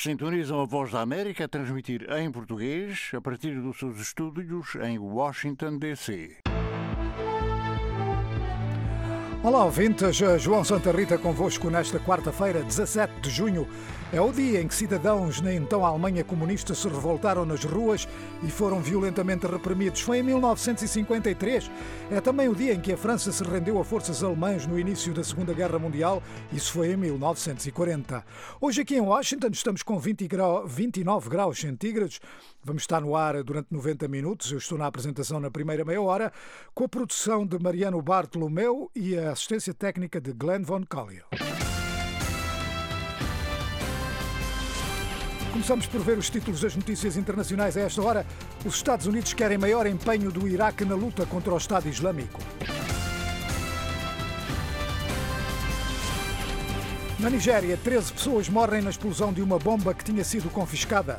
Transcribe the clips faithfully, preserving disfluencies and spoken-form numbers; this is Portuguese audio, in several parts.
Sintonizam a Voz da América a transmitir em português a partir dos seus estúdios em Washington, D C. Olá, ouvintes. João Santa Rita convosco nesta quarta-feira, dezassete de junho. É o dia em que cidadãos na então Alemanha comunista se revoltaram nas ruas e foram violentamente reprimidos. Foi em mil novecentos e cinquenta e três. É também o dia em que a França se rendeu a forças alemãs no início da Segunda Guerra Mundial. Isso foi em mil novecentos e quarenta. Hoje aqui em Washington estamos com vinte grau, vinte e nove graus centígrados. Vamos estar no ar durante noventa minutos. Eu estou na apresentação na primeira meia hora, com a produção de Mariano Bartolomeu e a assistência técnica de Glenn Von Collio. Começamos por ver os títulos das notícias internacionais a esta hora. Os Estados Unidos querem maior empenho do Iraque na luta contra o Estado Islâmico. Na Nigéria, treze pessoas morrem na explosão de uma bomba que tinha sido confiscada.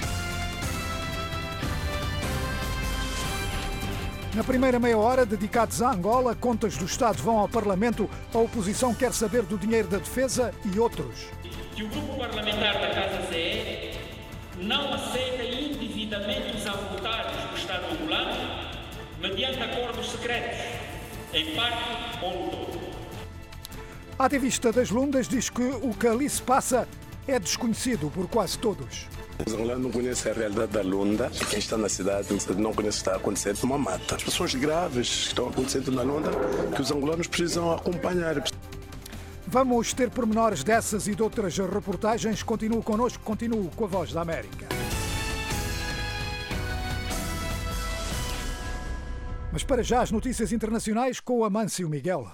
Na primeira meia hora, dedicados à Angola, contas do Estado vão ao Parlamento, a oposição quer saber do dinheiro da defesa e outros. Que o grupo parlamentar da Casa C E não aceita indevidamente os avultados do Estado angolano mediante acordos secretos, em parte ou no todo. A ativista das Lundas diz que o que ali se passa é desconhecido por quase todos. Os angolanos não conhecem a realidade da Lunda. Quem está na cidade não conhece o que está acontecendo numa mata. As pessoas graves que estão acontecendo na Lunda, que os angolanos precisam acompanhar. Vamos ter pormenores dessas e de outras reportagens. Continue connosco, continue com a Voz da América. Mas para já as notícias internacionais com o Amâncio Miguel.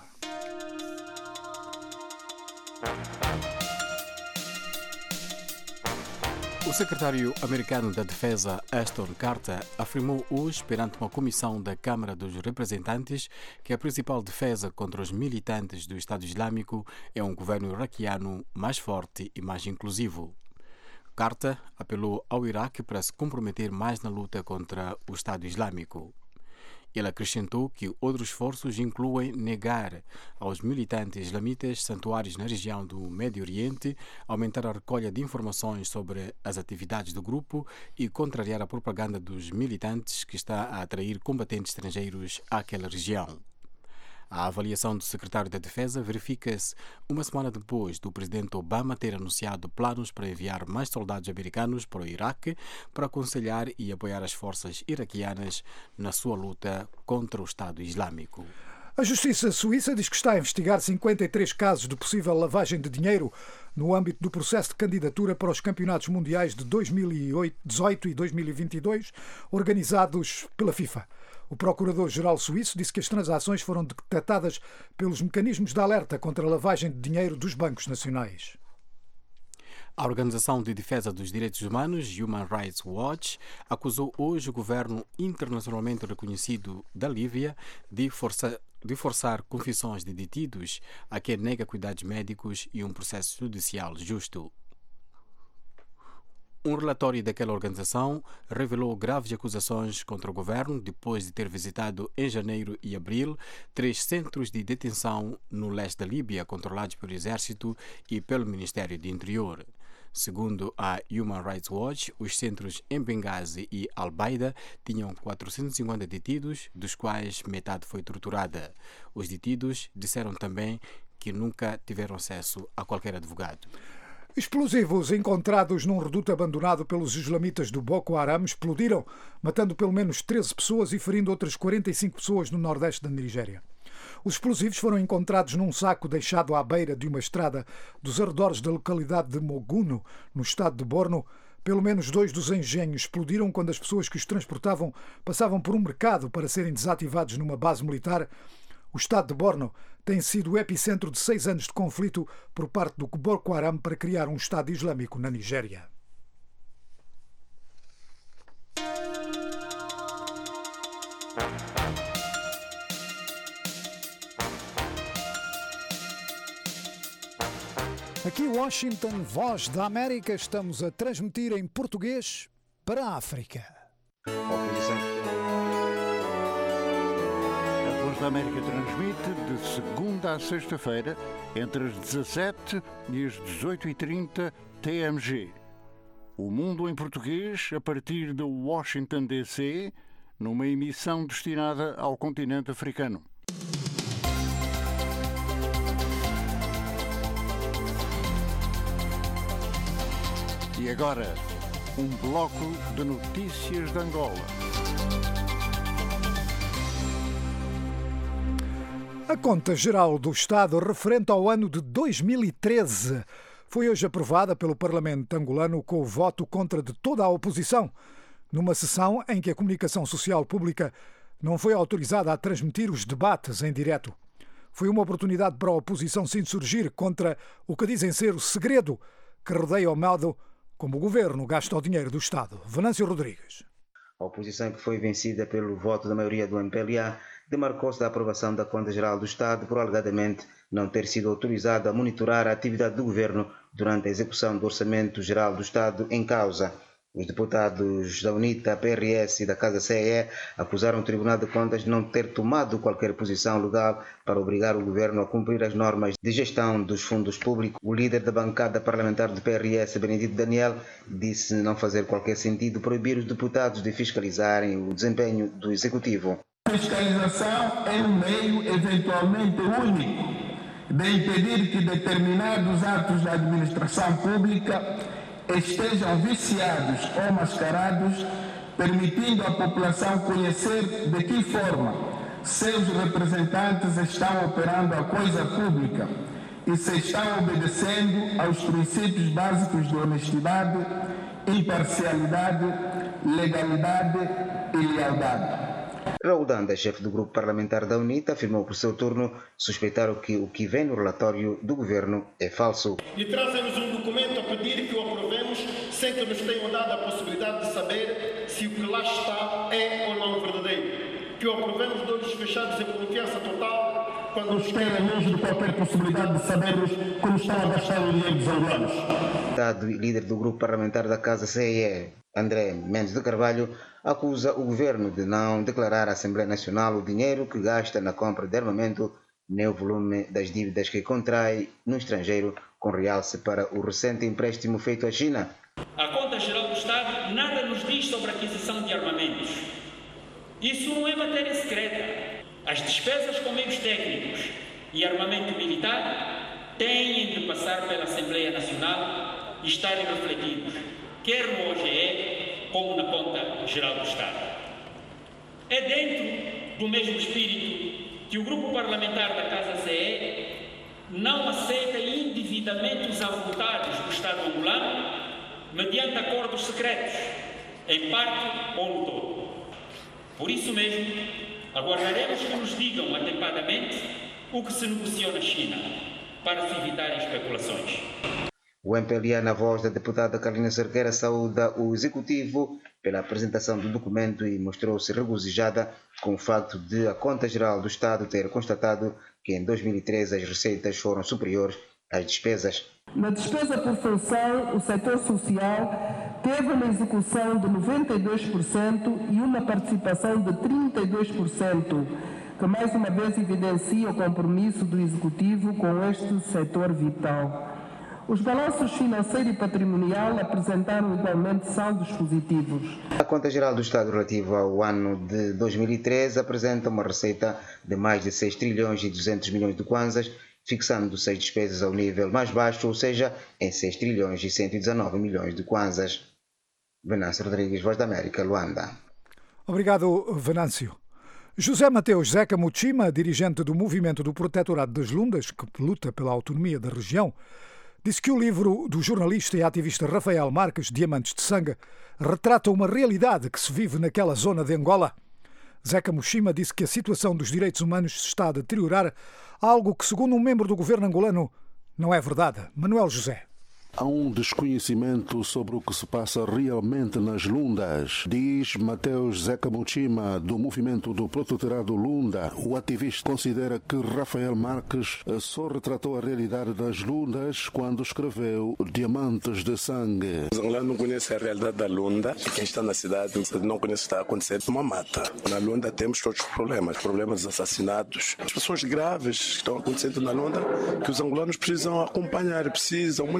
O secretário americano da Defesa, Ashton Carter, afirmou hoje perante uma comissão da Câmara dos Representantes que a principal defesa contra os militantes do Estado Islâmico é um governo iraquiano mais forte e mais inclusivo. Carter apelou ao Iraque para se comprometer mais na luta contra o Estado Islâmico. Ele acrescentou que outros esforços incluem negar aos militantes islamitas santuários na região do Médio Oriente, aumentar a recolha de informações sobre as atividades do grupo e contrariar a propaganda dos militantes que está a atrair combatentes estrangeiros àquela região. A avaliação do secretário da Defesa verifica-se uma semana depois do presidente Obama ter anunciado planos para enviar mais soldados americanos para o Iraque para aconselhar e apoiar as forças iraquianas na sua luta contra o Estado Islâmico. A Justiça Suíça diz que está a investigar cinquenta e três casos de possível lavagem de dinheiro no âmbito do processo de candidatura para os Campeonatos Mundiais de dois mil e dezoito e dois mil e vinte e dois, organizados pela FIFA. O Procurador-Geral Suíço disse que as transações foram detectadas pelos mecanismos de alerta contra a lavagem de dinheiro dos bancos nacionais. A Organização de Defesa dos Direitos Humanos, Human Rights Watch, acusou hoje o governo internacionalmente reconhecido da Líbia de forçar, de forçar confissões de detidos a quem nega cuidados médicos e um processo judicial justo. Um relatório daquela organização revelou graves acusações contra o governo depois de ter visitado em janeiro e abril três centros de detenção no leste da Líbia controlados pelo Exército e pelo Ministério do Interior. Segundo a Human Rights Watch, os centros em Benghazi e Al-Baida tinham quatrocentos e cinquenta detidos, dos quais metade foi torturada. Os detidos disseram também que nunca tiveram acesso a qualquer advogado. Explosivos encontrados num reduto abandonado pelos islamitas do Boko Haram explodiram, matando pelo menos treze pessoas e ferindo outras quarenta e cinco pessoas no nordeste da Nigéria. Os explosivos foram encontrados num saco deixado à beira de uma estrada dos arredores da localidade de Moguno, no estado de Borno. Pelo menos dois dos engenhos explodiram quando as pessoas que os transportavam passavam por um mercado para serem desativados numa base militar. O estado de Borno tem sido o epicentro de seis anos de conflito por parte do Boko Haram para criar um Estado Islâmico na Nigéria. Aqui Washington, Voz da América, estamos a transmitir em português para a África. A Voz da América transmite de segunda a sexta-feira, entre as dezassete e as dezoito e trinta T M G. O Mundo em Português, a partir de Washington, D C, numa emissão destinada ao continente africano. E agora, um bloco de notícias de Angola. A Conta Geral do Estado referente ao ano de dois mil e treze foi hoje aprovada pelo Parlamento angolano com o voto contra de toda a oposição, numa sessão em que a comunicação social pública não foi autorizada a transmitir os debates em direto. Foi uma oportunidade para a oposição se insurgir contra o que dizem ser o segredo que rodeia o modo como o governo gasta o dinheiro do Estado. Venâncio Rodrigues. A oposição, que foi vencida pelo voto da maioria do M P L A, demarcou-se da aprovação da Conta Geral do Estado por alegadamente não ter sido autorizado a monitorar a atividade do governo durante a execução do Orçamento Geral do Estado em causa. Os deputados da UNITA, P R S e da Casa C E acusaram o Tribunal de Contas de não ter tomado qualquer posição legal para obrigar o governo a cumprir as normas de gestão dos fundos públicos. O líder da bancada parlamentar do P R S, Benedito Daniel, disse não fazer qualquer sentido proibir os deputados de fiscalizarem o desempenho do Executivo. A fiscalização é um meio eventualmente único de impedir que determinados atos da administração pública estejam viciados ou mascarados, permitindo à população conhecer de que forma seus representantes estão operando a coisa pública e se estão obedecendo aos princípios básicos de honestidade, imparcialidade, legalidade e lealdade. Raul Danda, chefe do grupo parlamentar da UNITA, afirmou por seu turno suspeitar que o que vem no relatório do governo é falso. E trazem-nos um documento a pedir que o aprovemos sem que nos tenham dado a possibilidade de saber se o que lá está é ou não verdadeiro. Que o aprovemos de olhos fechados em confiança total quando nos têm longe de qualquer possibilidade de sabermos como estão a gastar o dinheiro dos angolanos. O líder do grupo parlamentar da Casa C E, André Mendes de Carvalho, acusa o governo de não declarar à Assembleia Nacional o dinheiro que gasta na compra de armamento, nem o volume das dívidas que contrai no estrangeiro, com realce para o recente empréstimo feito à China. A Conta Geral do Estado nada nos diz sobre a aquisição de armamentos. Isso não é matéria secreta. As despesas com meios técnicos e armamento militar têm de passar pela Assembleia Nacional e estarem refletidos, quer no O G E, como na Conta Geral do Estado. É dentro do mesmo espírito que o grupo parlamentar da Casa C E não aceita endividamentos avultados do Estado angolano mediante acordos secretos, em parte ou no todo. Por isso mesmo, aguardaremos que nos digam atempadamente o que se negociou na China, para se evitarem especulações. O M P L A, na voz da deputada Carolina Cerqueira, saúda o Executivo pela apresentação do documento e mostrou-se regozijada com o facto de a Conta Geral do Estado ter constatado que em dois mil e treze as receitas foram superiores às despesas. Na despesa por função, o setor social teve uma execução de noventa e dois por cento e uma participação de trinta e dois por cento, que mais uma vez evidencia o compromisso do Executivo com este setor vital. Os balanços financeiro e patrimonial apresentaram igualmente saldos positivos. A Conta Geral do Estado relativa ao ano de dois mil e treze apresenta uma receita de mais de seis trilhões e duzentos milhões de kwanzas, fixando-se as despesas ao nível mais baixo, ou seja, em seis trilhões e cento e dezanove milhões de kwanzas. Venâncio Rodrigues, Voz da América, Luanda. Obrigado, Venâncio. José Mateus Zeca Muchima, dirigente do Movimento do Protetorado das Lundas, que luta pela autonomia da região, disse que o livro do jornalista e ativista Rafael Marques, Diamantes de Sangue, retrata uma realidade que se vive naquela zona de Angola. Zeca Muchima disse que a situação dos direitos humanos se está a deteriorar, algo que, segundo um membro do governo angolano, não é verdade. Manuel José. Há um desconhecimento sobre o que se passa realmente nas Lundas, diz Mateus Zeca Muchima, do Movimento do Protetorado Lunda. O ativista considera que Rafael Marques só retratou a realidade das Lundas quando escreveu Diamantes de Sangue. Os angolanos não conhecem a realidade da Lunda e quem está na cidade não conhece o que está acontecendo numa mata. Na Lunda temos todos os problemas, problemas de assassinatos, as pessoas graves que estão acontecendo na Lunda, que os angolanos precisam acompanhar, precisam muitas vezes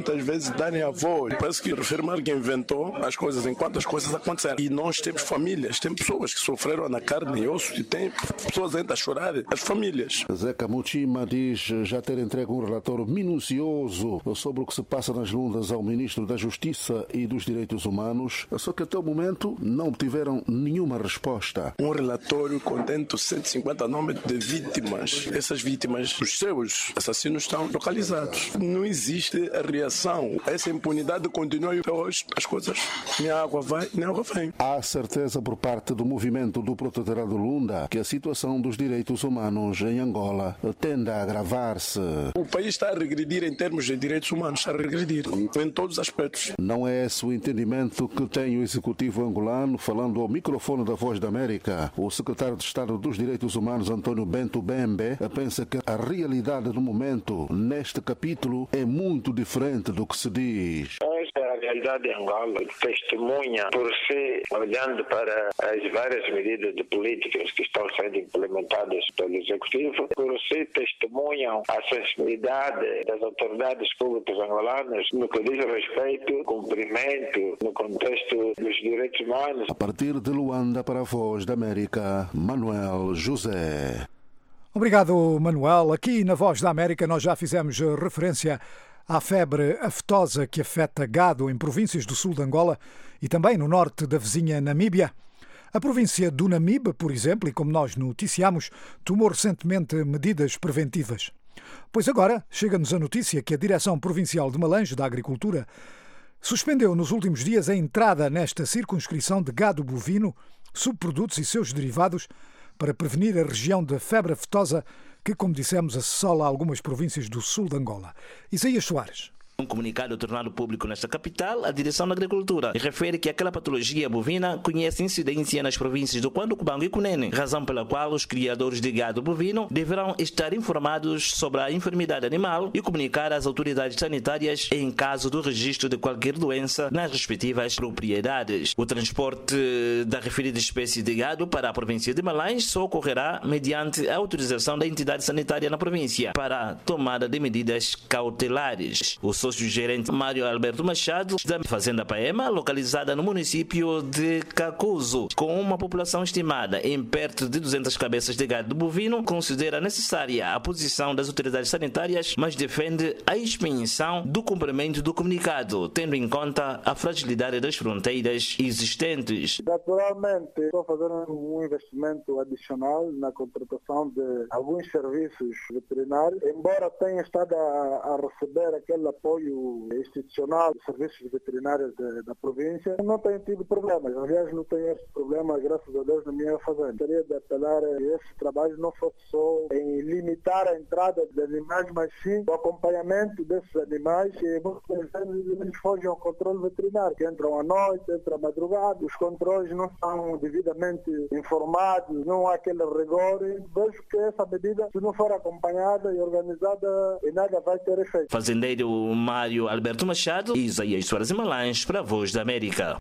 vezes darem a voz. Parece que afirmar que inventou as coisas enquanto as coisas aconteceram. E nós temos famílias, temos pessoas que sofreram na carne e osso e tem pessoas ainda a chorar, as famílias. Zeca Muchima diz já ter entregue um relatório minucioso sobre o que se passa nas lundas ao Ministro da Justiça e dos Direitos Humanos, só que até o momento não obtiveram nenhuma resposta. Um relatório contendo cento e cinquenta nomes de vítimas. Essas vítimas, os seus assassinos estão localizados. Não existe a reação. Essa impunidade continua e hoje as coisas, nem a água vai, nem a água vem. Há certeza por parte do movimento do Protetorado Lunda que a situação dos direitos humanos em Angola tende a agravar-se. O país está a regredir em termos de direitos humanos, está a regredir em todos os aspectos. Não é esse o entendimento que tem o executivo angolano, falando ao microfone da Voz da América. O secretário de Estado dos Direitos Humanos, António Bento Bembe, pensa que a realidade do momento neste capítulo é muito diferente do que se diz. A realidade de Angola testemunha por si, olhando para as várias medidas de políticas que estão sendo implementadas pelo Executivo, por si testemunham a sensibilidade das autoridades públicas angolanas no que diz respeito ao cumprimento no contexto dos direitos humanos. A partir de Luanda para a Voz da América, Manuel José. Obrigado, Manuel. Aqui na Voz da América nós já fizemos referência à febre aftosa que afeta gado em províncias do sul de Angola e também no norte da vizinha Namíbia. A província do Namibe, por exemplo, e como nós noticiamos, tomou recentemente medidas preventivas. Pois agora chega-nos a notícia que a Direção Provincial de Malange da Agricultura suspendeu nos últimos dias a entrada nesta circunscrição de gado bovino, subprodutos e seus derivados para prevenir a região da febre aftosa que, como dissemos, assola algumas províncias do sul de Angola. Isaías Soares. Um comunicado tornado público nesta capital, a Direção da Agricultura refere que aquela patologia bovina conhece incidência nas províncias do Cuando Cubango e Cunene, razão pela qual os criadores de gado bovino deverão estar informados sobre a enfermidade animal e comunicar às autoridades sanitárias em caso do registro de qualquer doença nas respectivas propriedades. O transporte da referida espécie de gado para a província de Malange só ocorrerá mediante a autorização da entidade sanitária na província para a tomada de medidas cautelares. O sócio-gerente Mário Alberto Machado, da Fazenda Paema, localizada no município de Cacuzo, com uma população estimada em perto de duzentas cabeças de gado bovino, considera necessária a posição das autoridades sanitárias, mas defende a expansão do cumprimento do comunicado, tendo em conta a fragilidade das fronteiras existentes. Naturalmente, estou fazendo um investimento adicional na contratação de alguns serviços veterinários, embora tenha estado a, a receber aquele apoio institucional dos serviços veterinários de, da província, não tenho tido problemas. Aliás, não tenho esse problema, graças a Deus, na minha fazenda. Gostaria de apelar a esse trabalho não fosse só em limitar a entrada de animais, mas sim o acompanhamento desses animais que muitas vezes eles fogem ao controle veterinário, que entram à noite, entram à madrugada, os controles não são devidamente informados, não há aquele rigor. Vejo que essa medida, se não for acompanhada e organizada, nada vai ter efeito. Fazendeiro Mário Alberto Machado e Isaías Soares e Malange para a Voz da América.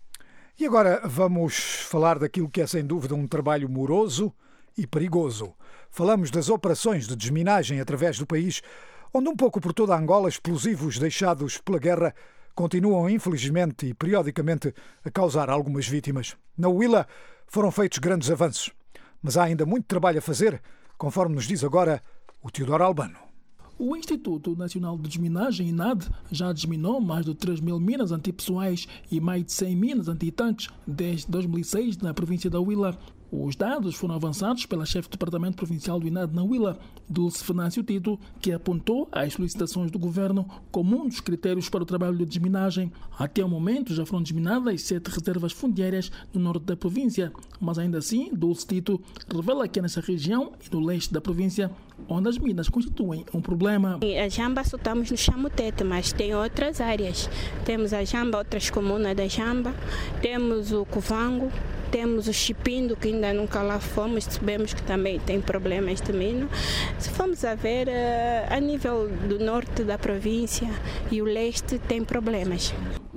E agora vamos falar daquilo que é sem dúvida um trabalho moroso e perigoso. Falamos das operações de desminagem através do país, onde um pouco por toda a Angola explosivos deixados pela guerra continuam infelizmente e periodicamente a causar algumas vítimas. Na Huila foram feitos grandes avanços, mas há ainda muito trabalho a fazer, conforme nos diz agora o Teodoro Albano. O Instituto Nacional de Desminagem, I N A D, já desminou mais de três mil minas antipessoais e mais de cem minas antitanques desde dois mil e seis na província da Huila. Os dados foram avançados pela chefe do Departamento Provincial do I N A D na Huila, Dulce Venâncio Tito, que apontou as solicitações do governo como um dos critérios para o trabalho de desminagem. Até o momento já foram desminadas sete reservas fundiárias no norte da província, mas ainda assim, Dulce Tito revela que é nessa região e no leste da província onde as minas constituem um problema. A Jamba só estamos no Chamutete, mas tem outras áreas. Temos a Jamba, outras comunas da Jamba, temos o Cuvango, temos o Chipindo, que ainda nunca lá fomos, sabemos que também tem problemas de mina. Se formos a ver, a nível do norte da província e o leste tem problemas.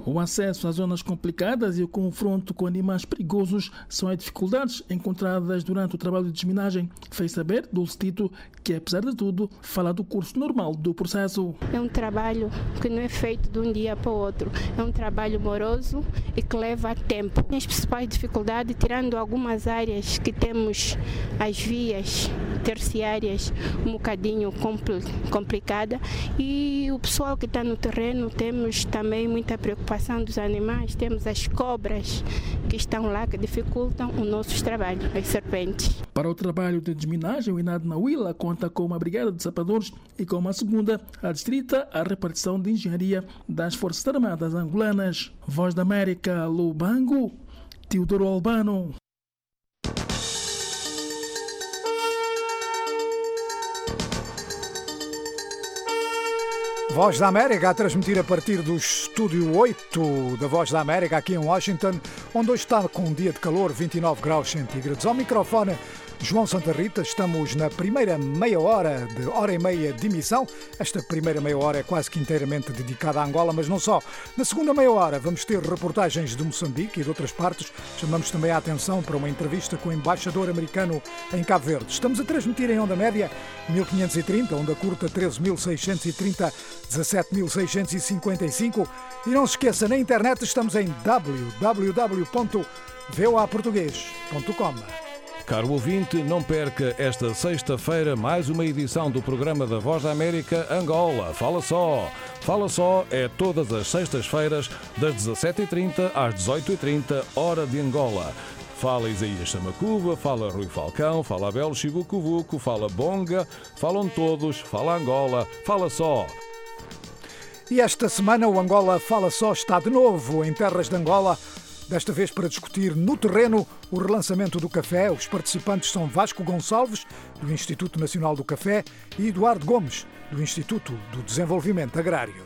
O acesso às zonas complicadas e o confronto com animais perigosos são as dificuldades encontradas durante o trabalho de desminagem, fez saber Dulce Tito, que apesar de tudo, fala do curso normal do processo. É um trabalho que não é feito de um dia para o outro, é um trabalho moroso e que leva tempo. As principais dificuldades, tirando algumas áreas que temos as vias terciárias um bocadinho complicada, e o pessoal que está no terreno, temos também muita preocupação dos animais, temos as cobras que estão lá que dificultam o nosso trabalho, as serpentes. Para o trabalho de desminagem, o INAD na Huila conta com uma brigada de sapadores e com uma segunda, adstrita à repartição de engenharia das Forças Armadas angolanas. Voz da América, Lubango, Teodoro Albano. Voz da América a transmitir a partir do estúdio oito da Voz da América aqui em Washington, onde hoje está com um dia de calor, vinte e nove graus centígrados. Ao microfone, João Santa Rita, estamos na primeira meia hora de hora e meia de emissão. Esta primeira meia hora é quase que inteiramente dedicada à Angola, mas não só. Na segunda meia hora vamos ter reportagens de Moçambique e de outras partes. Chamamos também a atenção para uma entrevista com o embaixador americano em Cabo Verde. Estamos a transmitir em onda média mil quinhentos e trinta, onda curta treze mil seiscentos e trinta, dezassete mil seiscentos e cinquenta e cinco. E não se esqueça, na internet estamos em w w w ponto voa português ponto com. Caro ouvinte, não perca esta sexta-feira mais uma edição do programa da Voz da América Angola. Fala só! Fala só é todas as sextas-feiras, das dezassete e trinta às dezoito e trinta, hora de Angola. Fala Isaías Samacuba, fala Rui Falcão, fala Abel Chivucuvuco, fala Bonga, falam todos, fala Angola, fala só! E esta semana o Angola Fala Só está de novo em terras de Angola, desta vez para discutir no terreno o relançamento do café. Os participantes são Vasco Gonçalves, do Instituto Nacional do Café, e Eduardo Gomes, do Instituto do Desenvolvimento Agrário.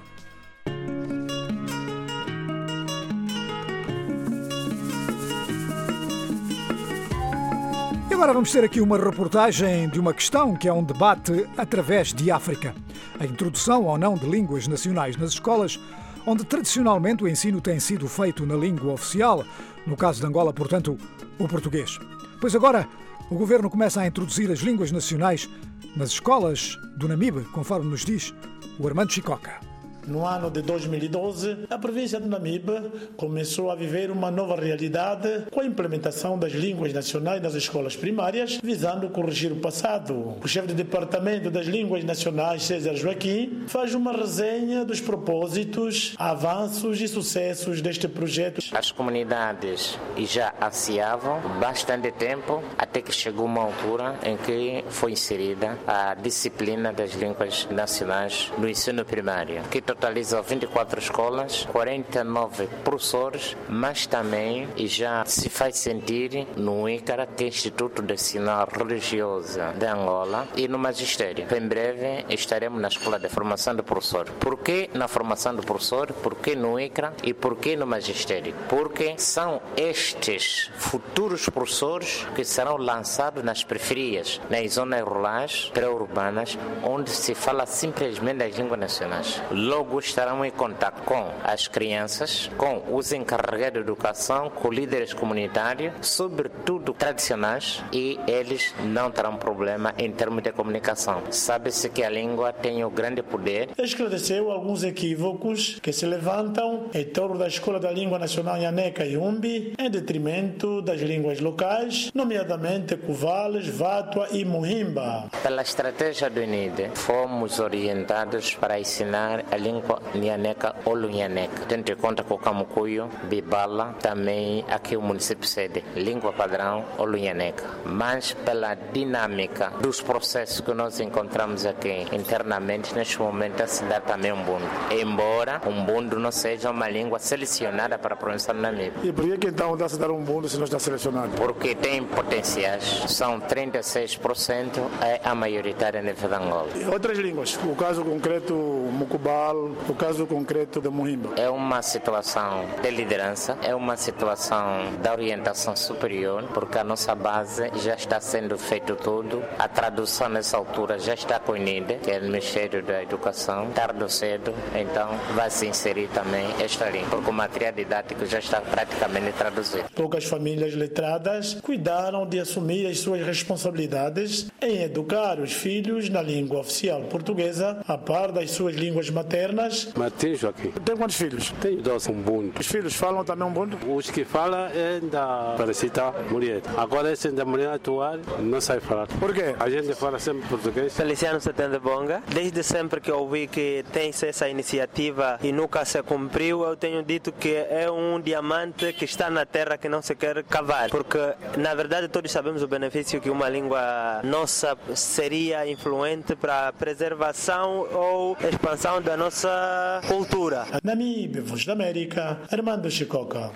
E agora vamos ter aqui uma reportagem de uma questão que é um debate através de África. A introdução ou não de línguas nacionais nas escolas, onde tradicionalmente o ensino tem sido feito na língua oficial, no caso de Angola, portanto, o português. Pois agora, o governo começa a introduzir as línguas nacionais nas escolas do Namibe, conforme nos diz o Armando Chicoca. No ano de dois mil e doze, a província do Namibe começou a viver uma nova realidade com a implementação das línguas nacionais nas escolas primárias, visando corrigir o passado. O chefe de departamento das línguas nacionais, César Joaquim, faz uma resenha dos propósitos, avanços e sucessos deste projeto. As comunidades já ansiavam bastante tempo, até que chegou uma altura em que foi inserida a disciplina das línguas nacionais no ensino primário, que totaliza vinte e quatro escolas, quarenta e nove professores, mas também já se faz sentir no ICARA, que é o Instituto de Ensino Religioso de Angola, e no Magistério. Em breve estaremos na Escola de Formação do Professor. Por que na formação do professor? Por que no ICARA? E por que no Magistério? Porque são estes futuros professores que serão lançados nas periferias, nas zonas rurais, pré-urbanas, onde se fala simplesmente das línguas nacionais. Logo estarão em contato com as crianças, com os encarregados de educação, com líderes comunitários, sobretudo tradicionais, e eles não terão problema em termos de comunicação. Sabe-se que a língua tem o grande poder. Esclareceu alguns equívocos que se levantam em torno da Escola da Língua Nacional Nhaneca e Umbi, em detrimento das línguas locais, nomeadamente Cuvales, Vatua e Muhimba. Pela estratégia do I N I D, fomos orientados para ensinar a língua Nhaneca ou Lunhaneca, tendo em conta que o Camucuyo, Bibala, também aqui o município sede, língua padrão ou Lunhaneca. Mas pela dinâmica dos processos que nós encontramos aqui internamente, neste momento a se dá também um bundo. Embora um bundo não seja uma língua selecionada para a província do Namibe. E por que então está-se dar um bundo se não está selecionado? Porque tem potenciais, são trinta e seis por cento, é a maioritária nível de Angola. E outras línguas, o caso concreto, Mucubal, o caso concreto de Muhimba? É uma situação de liderança, é uma situação da orientação superior, porque a nossa base já está sendo feito tudo. A tradução nessa altura já está com o I N I D, que é o Ministério da Educação, tarde ou cedo, então vai se inserir também esta língua, porque o material didático já está praticamente traduzido. Poucas famílias letradas cuidaram de assumir as suas responsabilidades em educar os filhos na língua oficial portuguesa, a par das suas línguas maternas. Martins Joaquim. Tem quantos filhos? Tenho dois, um bundo. Os filhos falam também um bundo? Os que falam é da parecida mulher. Agora esse da mulher atual não sai falar. Por quê? A gente fala sempre português. Feliciano Setende Bonga. Desde sempre que eu ouvi que tem essa iniciativa e nunca se cumpriu, eu tenho dito que é um diamante que está na terra que não se quer cavar. Porque, na verdade, todos sabemos o benefício que uma língua nossa seria influente para a preservação ou expansão da nossa cultura. Namíbia, Voz da América, Armando Chicoca.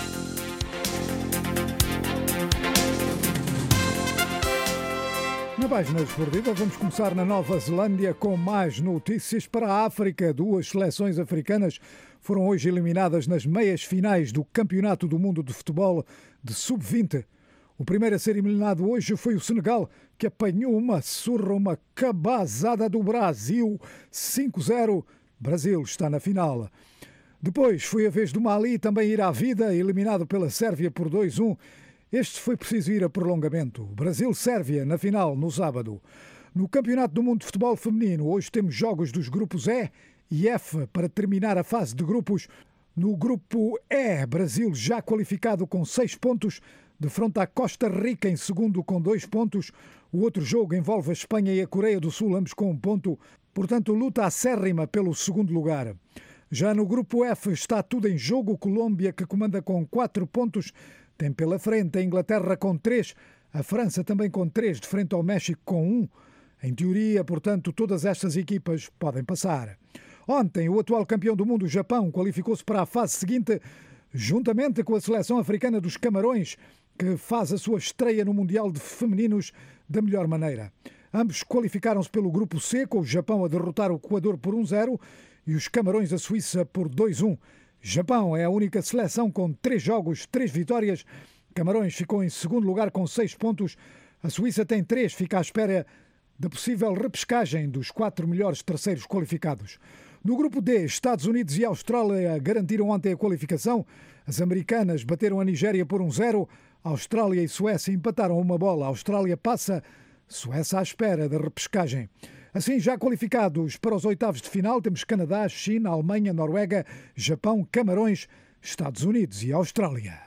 Na página esportiva, vamos começar na Nova Zelândia com mais notícias para a África. Duas seleções africanas foram hoje eliminadas nas meias finais do Campeonato do Mundo de Futebol de sub vinte. O primeiro a ser eliminado hoje foi o Senegal, que apanhou uma surra, uma cabazada do Brasil, cinco a zero. Brasil está na final. Depois foi a vez do Mali também ir à vida, eliminado pela Sérvia por dois a um. Este foi preciso ir a prolongamento. Brasil-Sérvia na final, no sábado. No Campeonato do Mundo de Futebol Feminino, hoje temos jogos dos grupos E e F para terminar a fase de grupos. No grupo E, Brasil já qualificado com seis pontos, defronta a Costa Rica em segundo com dois pontos. O outro jogo envolve a Espanha e a Coreia do Sul, ambos com um ponto. Portanto, luta acérrima pelo segundo lugar. Já no grupo F está tudo em jogo. Colômbia, que comanda com quatro pontos, tem pela frente a Inglaterra com três, a França também com três, de frente ao México com um. Em teoria, portanto, todas estas equipas podem passar. Ontem, o atual campeão do mundo, o Japão, qualificou-se para a fase seguinte, juntamente com a seleção africana dos Camarões, que faz a sua estreia no Mundial de Femininos da melhor maneira. Ambos qualificaram-se pelo grupo C, com o Japão a derrotar o Equador por um a zero e os Camarões a Suíça por dois a um. Japão é a única seleção com três jogos, três vitórias. Camarões ficou em segundo lugar com seis pontos. A Suíça tem três, fica à espera da possível repescagem dos quatro melhores terceiros qualificados. No grupo D, Estados Unidos e Austrália garantiram ontem a qualificação. As americanas bateram a Nigéria por um a zero. A Austrália e Suécia empataram uma bola. A Austrália passa, Suécia à espera da repescagem. Assim, já qualificados para os oitavos de final, temos Canadá, China, Alemanha, Noruega, Japão, Camarões, Estados Unidos e Austrália.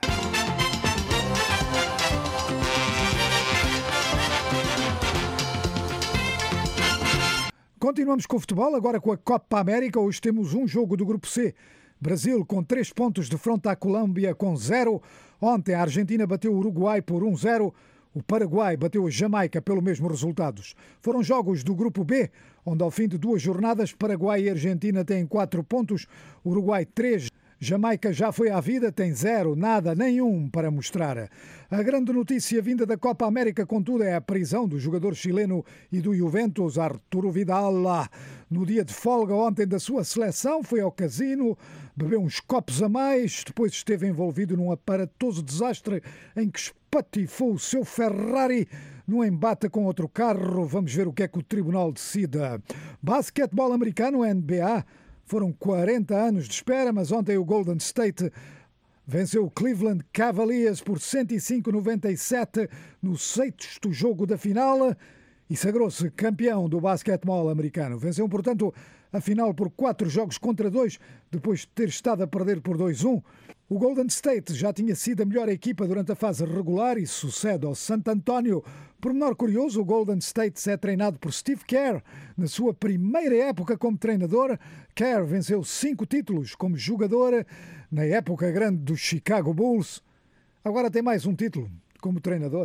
Continuamos com o futebol, agora com a Copa América. Hoje temos um jogo do grupo C. Brasil com três pontos de frente à Colômbia com zero. Ontem a Argentina bateu o Uruguai por um a zero. O Paraguai bateu a Jamaica pelo mesmo resultados. Foram jogos do grupo B, onde ao fim de duas jornadas, Paraguai e Argentina têm quatro pontos, Uruguai três. Jamaica já foi à vida, tem zero, nada, nenhum para mostrar. A grande notícia vinda da Copa América, contudo, é a prisão do jogador chileno e do Juventus, Arturo Vidal. No dia de folga ontem da sua seleção, foi ao casino, bebeu uns copos a mais, depois esteve envolvido num aparatoso desastre em que espatifou o seu Ferrari num embate com outro carro. Vamos ver o que é que o tribunal decida. Basquetebol americano, N B A. Foram quarenta anos de espera, mas ontem o Golden State venceu o Cleveland Cavaliers por cento e cinco a noventa e sete no sexto jogo da final e sagrou-se campeão do basquetebol americano. Venceu, portanto, a final por quatro jogos contra dois, depois de ter estado a perder por dois a um. O Golden State já tinha sido a melhor equipa durante a fase regular e sucede ao San Antonio. Por menor curioso, o Golden State é treinado por Steve Kerr. Na sua primeira época como treinador, Kerr venceu cinco títulos como jogador na época grande dos Chicago Bulls. Agora tem mais um título como treinador.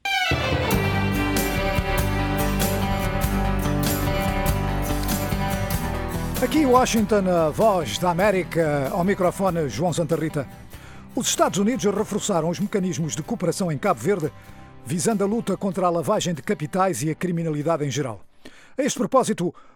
Aqui Washington, a Voz da América, ao microfone João Santa Rita. Os Estados Unidos reforçaram os mecanismos de cooperação em Cabo Verde, visando a luta contra a lavagem de capitais e a criminalidade em geral. A este propósito,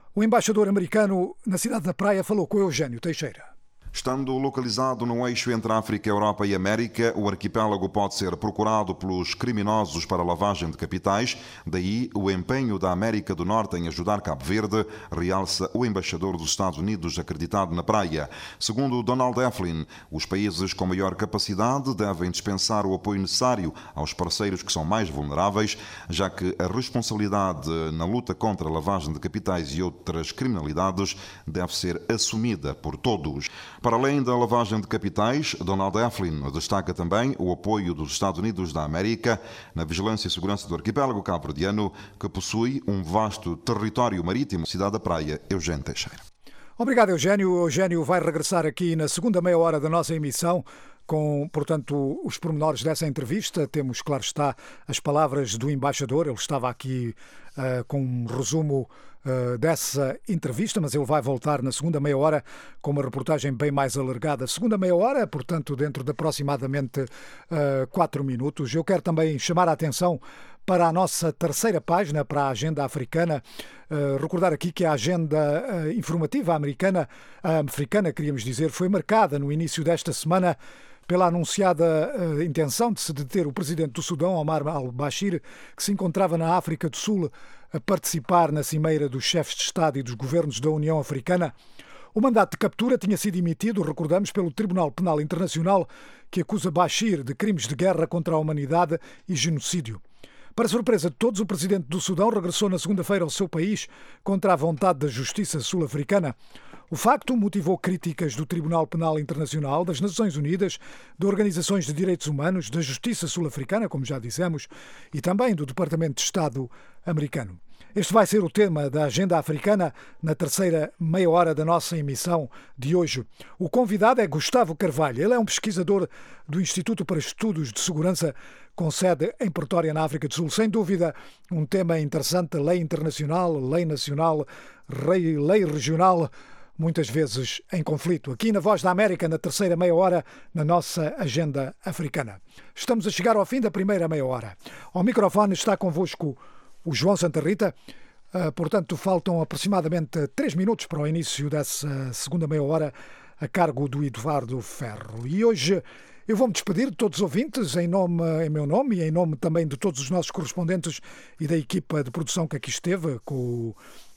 O embaixador americano na cidade da Praia falou com Eugênio Teixeira. Estando localizado no eixo entre África, Europa e América, o arquipélago pode ser procurado pelos criminosos para lavagem de capitais. Daí o empenho da América do Norte em ajudar Cabo Verde, realça o embaixador dos Estados Unidos acreditado na Praia. Segundo Donald Eflin, os países com maior capacidade devem dispensar o apoio necessário aos parceiros que são mais vulneráveis, já que a responsabilidade na luta contra a lavagem de capitais e outras criminalidades deve ser assumida por todos. Para além da lavagem de capitais, Donald Eflin destaca também o apoio dos Estados Unidos da América na vigilância e segurança do arquipélago cabo-verdiano, que possui um vasto território marítimo. Cidade da Praia, Eugênio Teixeira. Obrigado, Eugênio. O Eugênio vai regressar aqui na segunda meia hora da nossa emissão com, portanto, os pormenores dessa entrevista. Temos, claro está, as palavras do embaixador. Ele estava aqui uh, com um resumo Uh, dessa entrevista, mas ele vai voltar na segunda meia hora com uma reportagem bem mais alargada. Segunda meia hora, portanto, dentro de aproximadamente uh, quatro minutos. Eu quero também chamar a atenção para a nossa terceira página, para a agenda africana. Uh, recordar aqui que a agenda uh, informativa americana, uh, africana, queríamos dizer, foi marcada no início desta semana pela anunciada uh, intenção de se deter o presidente do Sudão, Omar al-Bashir, que se encontrava na África do Sul a participar na cimeira dos chefes de Estado e dos governos da União Africana. O mandato de captura tinha sido emitido, recordamos, pelo Tribunal Penal Internacional, que acusa Bashir de crimes de guerra contra a humanidade e genocídio. Para surpresa de todos, o presidente do Sudão regressou na segunda-feira ao seu país contra a vontade da justiça sul-africana. O facto motivou críticas do Tribunal Penal Internacional, das Nações Unidas, de organizações de direitos humanos, da Justiça Sul-Africana, como já dissemos, e também do Departamento de Estado americano. Este vai ser o tema da agenda africana na terceira meia hora da nossa emissão de hoje. O convidado é Gustavo Carvalho. Ele é um pesquisador do Instituto para Estudos de Segurança, com sede em Pretória, na África do Sul. Sem dúvida, um tema interessante, lei internacional, lei nacional, lei, lei regional, muitas vezes em conflito. Aqui na Voz da América, na terceira meia hora, na nossa agenda africana. Estamos a chegar ao fim da primeira meia hora. Ao microfone está convosco o João Santa Rita. Uh, portanto, faltam aproximadamente três minutos para o início dessa segunda meia hora, a cargo do Eduardo Ferro. E hoje eu vou-me despedir de todos os ouvintes, em, nome, em meu nome e em nome também de todos os nossos correspondentes e da equipa de produção que aqui esteve, com o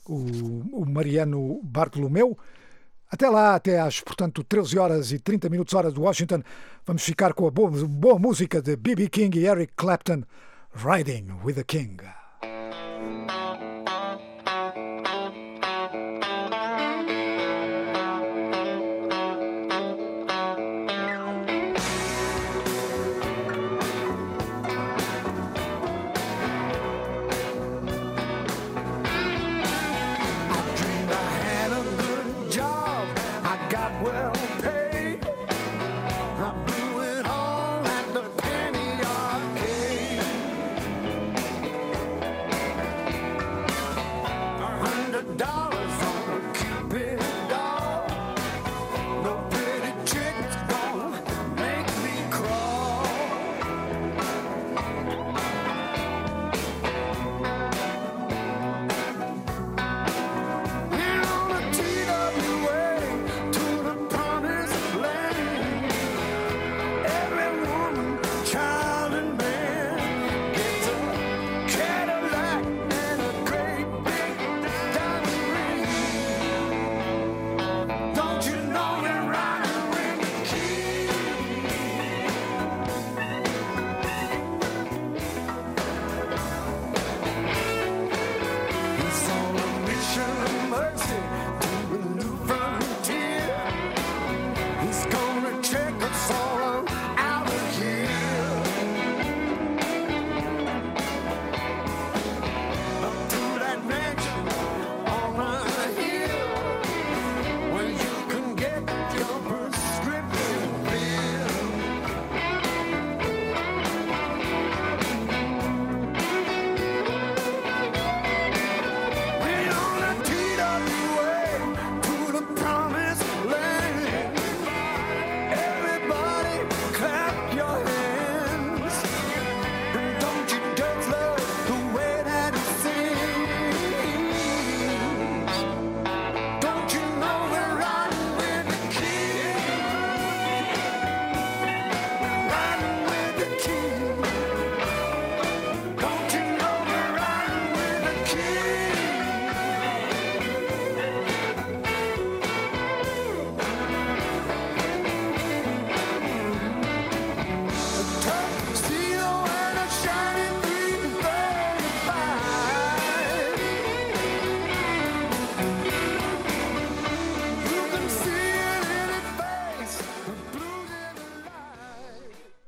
O, o Mariano Bartolomeu. Até lá, até às, portanto, treze horas e trinta minutos, hora de Washington, vamos ficar com a boa, boa música de B B King e Eric Clapton, Riding with the King.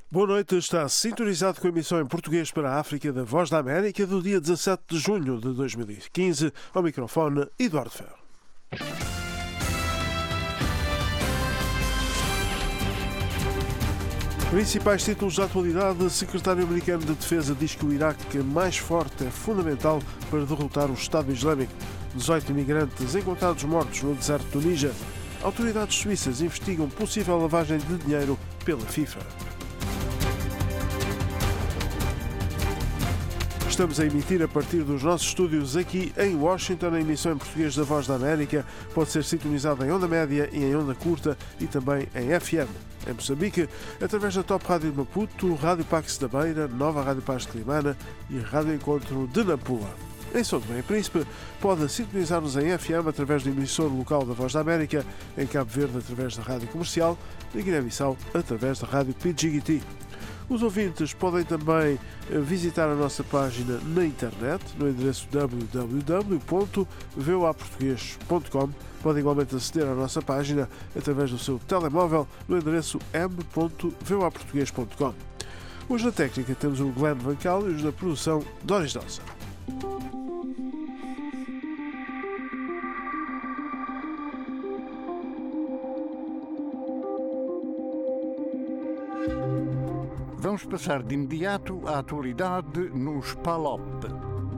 Boa noite, está sintonizado com a emissão em português para a África da Voz da América do dia dezassete de junho de dois mil e quinze. Ao microfone, Eduardo Ferro. Principais títulos da atualidade. O secretário americano de Defesa diz que o Iraque mais forte é fundamental para derrotar o Estado Islâmico. dezoito imigrantes encontrados mortos no deserto do Níger. Autoridades suíças investigam possível lavagem de dinheiro pela FIFA. Estamos a emitir a partir dos nossos estúdios aqui em Washington. A emissão em português da Voz da América pode ser sintonizada em onda média e em onda curta e também em F M. Em Moçambique, através da Top Rádio de Maputo, Rádio Pax da Beira, Nova Rádio Paz de Climana e Rádio Encontro de Nampula. Em São Tomé e Príncipe, pode sintonizar-nos em F M através do emissor local da Voz da América, em Cabo Verde através da Rádio Comercial e Guiné-Bissau através da Rádio Pidjigiti. Os ouvintes podem também visitar a nossa página na internet, no endereço w w w ponto v o a português ponto com. Podem igualmente aceder à nossa página através do seu telemóvel, no endereço m ponto v o a português ponto com. Hoje na técnica temos o Glenn Van Callius, na produção Doris Dosa. Vamos passar de imediato à atualidade nos P A L O P.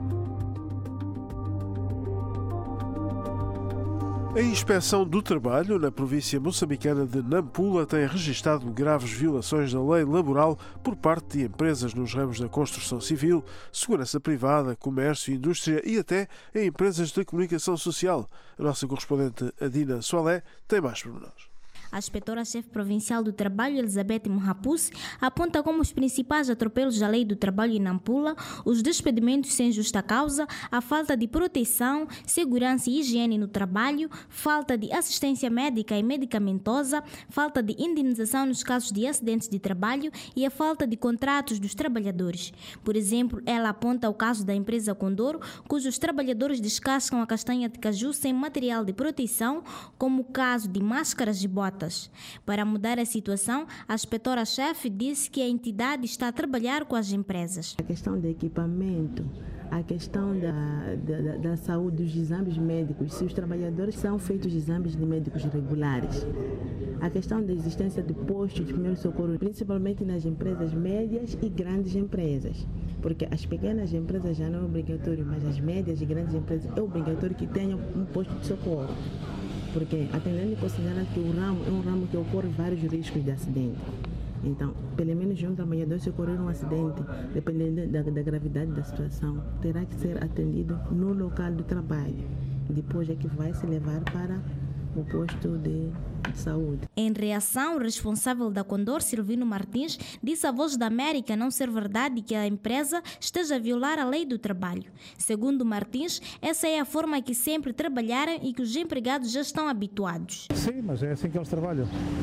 A Inspeção do Trabalho na província moçambicana de Nampula tem registrado graves violações da lei laboral por parte de empresas nos ramos da construção civil, segurança privada, comércio, indústria e até em empresas de comunicação social. A nossa correspondente Adina Soalé tem mais pormenores. A inspetora-chefe provincial do Trabalho, Elizabeth Muhapusi, aponta como os principais atropelos da lei do trabalho em Nampula os despedimentos sem justa causa, a falta de proteção, segurança e higiene no trabalho, falta de assistência médica e medicamentosa, falta de indenização nos casos de acidentes de trabalho e a falta de contratos dos trabalhadores. Por exemplo, ela aponta o caso da empresa Condoro, cujos trabalhadores descascam a castanha de caju sem material de proteção, como o caso de máscaras e botas. Para mudar a situação, a inspetora-chefe disse que a entidade está a trabalhar com as empresas. A questão do equipamento, a questão da, da, da saúde, dos exames médicos, se os trabalhadores são feitos exames de médicos regulares. A questão da existência de postos de primeiro socorro, principalmente nas empresas médias e grandes empresas. Porque as pequenas empresas já não é obrigatório, mas as médias e grandes empresas é obrigatório que tenham um posto de socorro. Porque atendendo e considerando que o ramo é um ramo que ocorre vários riscos de acidente. Então, pelo menos de um trabalhador, se ocorrer um acidente, dependendo da, da gravidade da situação, terá que ser atendido no local do trabalho. Depois é que vai se levar para o posto de, de saúde. Em reação, o responsável da Condor, Silvino Martins, disse à Voz da América não ser verdade que a empresa esteja a violar a lei do trabalho. Segundo Martins, essa é a forma que sempre trabalharam e que os empregados já estão habituados. Sim, mas é assim que eles trabalham.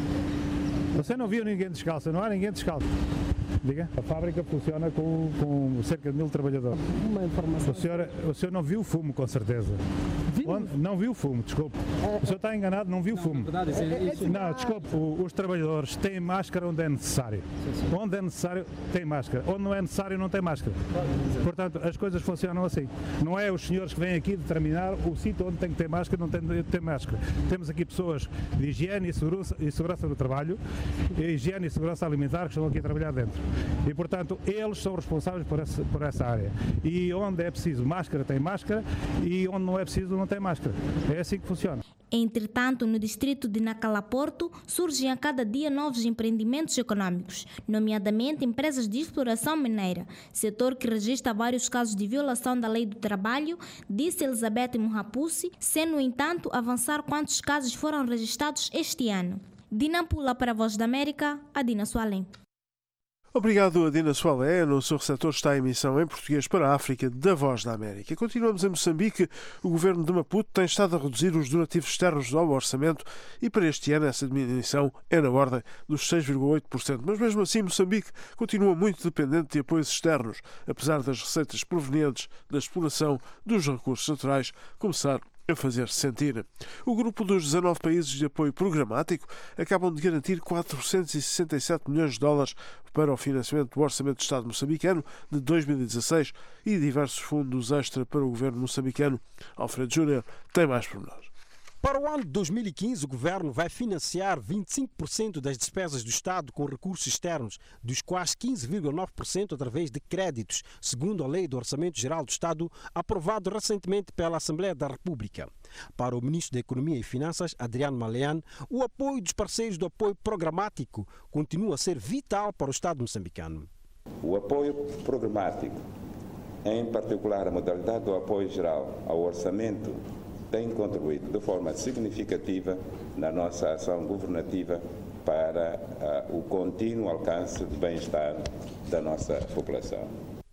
Você não viu ninguém descalço, não há ninguém descalço. Diga. A fábrica funciona com, com cerca de mil trabalhadores. Uma informação. O senhor, o senhor não viu fumo, com certeza. Onde, não viu fumo, desculpe. É, o senhor está enganado, não viu não, fumo. Verdade, isso é, isso. Não, desculpe, os trabalhadores têm máscara onde é necessário. Sim, sim. Onde é necessário, tem máscara. Onde não é necessário, não tem máscara. Portanto, as coisas funcionam assim. Não é os senhores que vêm aqui determinar o sítio onde tem que ter máscara, não tem que ter máscara. Temos aqui pessoas de higiene e segurança, e segurança do trabalho, e higiene e segurança alimentar que estão aqui a trabalhar dentro. E, portanto, eles são responsáveis por essa, por essa área. E onde é preciso máscara, tem máscara, e onde não é preciso, não tem máscara. É assim que funciona. Entretanto, no distrito de Nacalaporto, surgem a cada dia novos empreendimentos econômicos, nomeadamente empresas de exploração mineira, setor que registra vários casos de violação da lei do trabalho, disse Elizabeth Muhapusi, sem, no entanto, avançar quantos casos foram registrados este ano. De Nampula para a Voz da América, Adina Soalém. Obrigado, Adina Soalé. No seu receptor está a emissão em português para a África da Voz da América. Continuamos em Moçambique. O governo de Maputo tem estado a reduzir os donativos externos ao orçamento e para este ano essa diminuição é na ordem dos seis vírgula oito por cento. Mas mesmo assim Moçambique continua muito dependente de apoios externos, apesar das receitas provenientes da exploração dos recursos naturais começar a fazer-se sentir. O grupo dos dezanove países de apoio programático acabam de garantir quatrocentos e sessenta e sete milhões de dólares para o financiamento do Orçamento de Estado moçambicano de dois mil e dezasseis e diversos fundos extra para o governo moçambicano. Alfredo Júnior tem mais pormenores. Para o ano de dois mil e quinze, o Governo vai financiar vinte e cinco por cento das despesas do Estado com recursos externos, dos quais quinze vírgula nove por cento através de créditos, segundo a Lei do Orçamento Geral do Estado, aprovado recentemente pela Assembleia da República. Para o Ministro da Economia e Finanças, Adriano Malean, o apoio dos parceiros do apoio programático continua a ser vital para o Estado moçambicano. O apoio programático, em particular a modalidade do apoio geral ao orçamento, tem contribuído de forma significativa na nossa ação governativa para uh, o contínuo alcance de bem-estar da nossa população.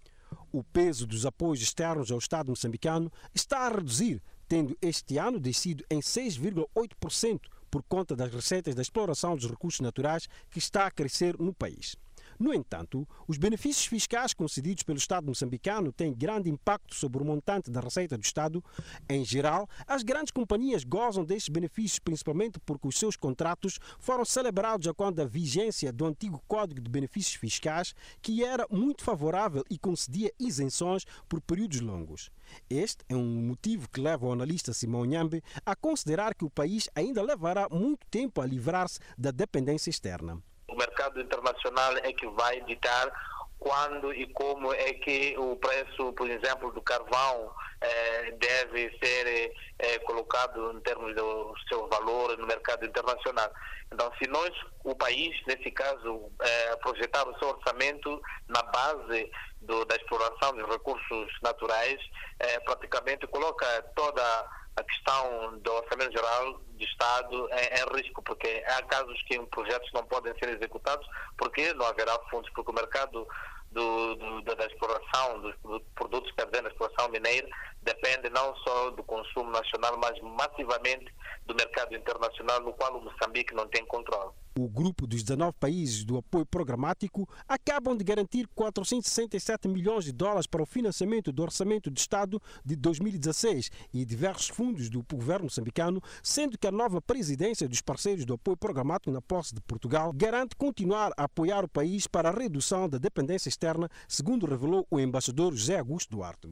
O peso dos apoios externos ao Estado moçambicano está a reduzir, tendo este ano descido em seis vírgula oito por cento por conta das receitas da exploração dos recursos naturais que está a crescer no país. No entanto, os benefícios fiscais concedidos pelo Estado moçambicano têm grande impacto sobre o montante da receita do Estado. Em geral, as grandes companhias gozam destes benefícios principalmente porque os seus contratos foram celebrados a quando da vigência do antigo Código de Benefícios Fiscais, que era muito favorável e concedia isenções por períodos longos. Este é um motivo que leva o analista Simão Nhambe a considerar que o país ainda levará muito tempo a livrar-se da dependência externa. O mercado internacional é que vai ditar quando e como é que o preço, por exemplo, do carvão eh, deve ser eh, colocado em termos do seu valor no mercado internacional. Então, se nós, o país, nesse caso, eh, projetar o seu orçamento na base do, da exploração dos recursos naturais, eh, praticamente coloca toda a questão do Orçamento Geral do Estado é, é risco, porque há casos que projetos não podem ser executados porque não haverá fundos, porque o mercado do, do, da exploração dos produtos, quer dizer, da exploração mineira, depende não só do consumo nacional, mas massivamente do mercado internacional, no qual o Moçambique não tem controle. O grupo dos dezanove países do apoio programático acabam de garantir quatrocentos e sessenta e sete milhões de dólares para o financiamento do Orçamento de Estado de dois mil e dezasseis e diversos fundos do governo moçambicano, sendo que a nova presidência dos parceiros do apoio programático na posse de Portugal garante continuar a apoiar o país para a redução da dependência externa, segundo revelou o embaixador José Augusto Duarte.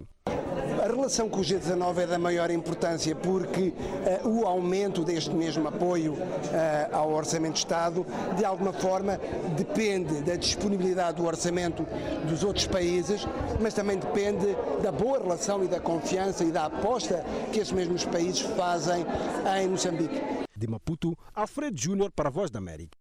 A relação com o G dezanove é da maior importância porque uh, o aumento deste mesmo apoio uh, ao Orçamento de Estado, de alguma forma, depende da disponibilidade do orçamento dos outros países, mas também depende da boa relação e da confiança e da aposta que esses mesmos países fazem em Moçambique. De Maputo, Alfredo Júnior para a Voz da América.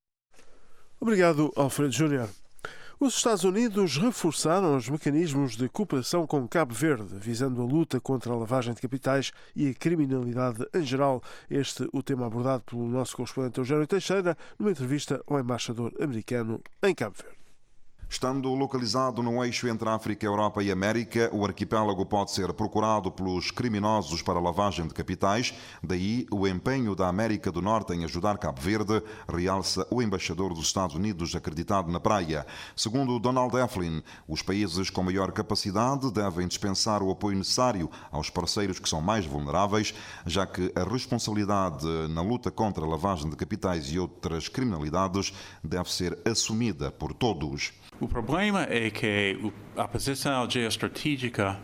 Obrigado, Alfredo Júnior. Os Estados Unidos reforçaram os mecanismos de cooperação com Cabo Verde, visando a luta contra a lavagem de capitais e a criminalidade em geral. Este é o tema abordado pelo nosso correspondente Eugênio Teixeira numa entrevista ao embaixador americano em Cabo Verde. Estando localizado no eixo entre África, Europa e América, o arquipélago pode ser procurado pelos criminosos para lavagem de capitais. Daí o empenho da América do Norte em ajudar Cabo Verde, realça o embaixador dos Estados Unidos acreditado na praia. Segundo Donald Eflin, os países com maior capacidade devem dispensar o apoio necessário aos parceiros que são mais vulneráveis, já que a responsabilidade na luta contra a lavagem de capitais e outras criminalidades deve ser assumida por todos. O problema é que a posição geoestratégica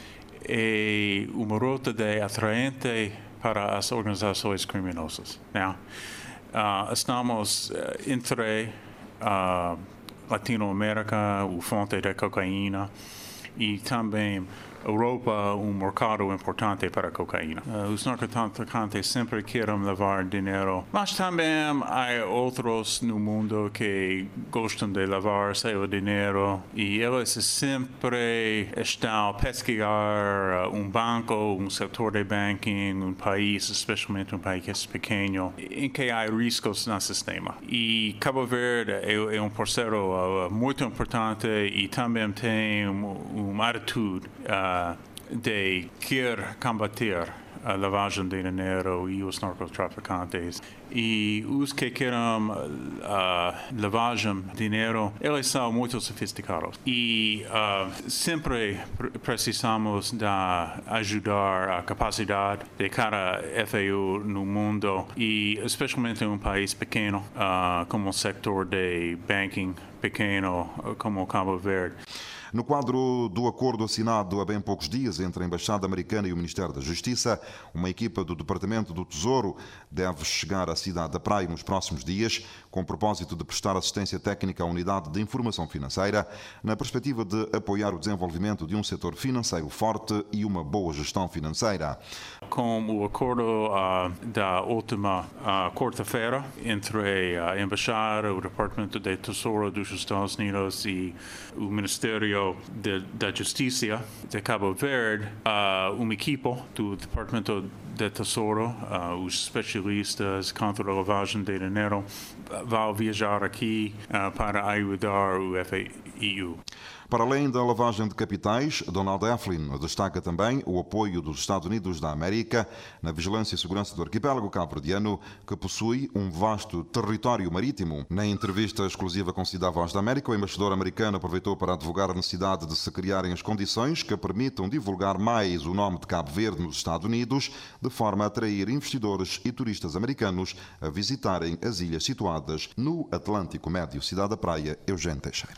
é uma rota de atraente para as organizações criminosas. Now, uh, estamos uh, entre a uh, Latinoamérica, o fonte da cocaína, e também Europa, um mercado importante para a cocaína. Uh, os narcotraficantes sempre querem levar dinheiro, mas também há outros no mundo que gostam de levar seu dinheiro e eles sempre estão a pesquisar uh, um banco, um setor de banking, um país, especialmente um país pequeno, em que há riscos no sistema. E Cabo Verde é, é um parceiro uh, muito importante e também tem uma atitude uh, de querer combater a lavagem de dinheiro e os narcotraficantes. E os que querem uh, lavagem de dinheiro, eles são muito sofisticados. E uh, sempre precisamos de ajudar a capacidade de cada F A U no mundo, e especialmente em um país pequeno, uh, como o setor de banking pequeno, como Cabo Verde. No quadro do acordo assinado há bem poucos dias entre a Embaixada Americana e o Ministério da Justiça, uma equipa do Departamento do Tesouro deve chegar à cidade da Praia nos próximos dias, com o propósito de prestar assistência técnica à Unidade de Informação Financeira, na perspectiva de apoiar o desenvolvimento de um setor financeiro forte e uma boa gestão financeira. Com o acordo uh, da última uh, quarta-feira entre a Embaixada, o Departamento de Tesouro dos Estados Unidos e o Ministério de, da Justiça de Cabo Verde, uh, uma equipe do Departamento de Tesouro, uh, os especialistas contra a lavagem de dinheiro, vão viajar aqui uh, para ajudar o F A U. Para além da lavagem de capitais, Donald Eflin destaca também o apoio dos Estados Unidos da América na vigilância e segurança do arquipélago cabo-verdiano, que possui um vasto território marítimo. Na entrevista exclusiva concedida à Voz da América, o embaixador americano aproveitou para advogar a necessidade de se criarem as condições que permitam divulgar mais o nome de Cabo Verde nos Estados Unidos, de forma a atrair investidores e turistas americanos a visitarem as ilhas situadas no Atlântico Médio. Cidade da Praia, Eugênio Teixeira.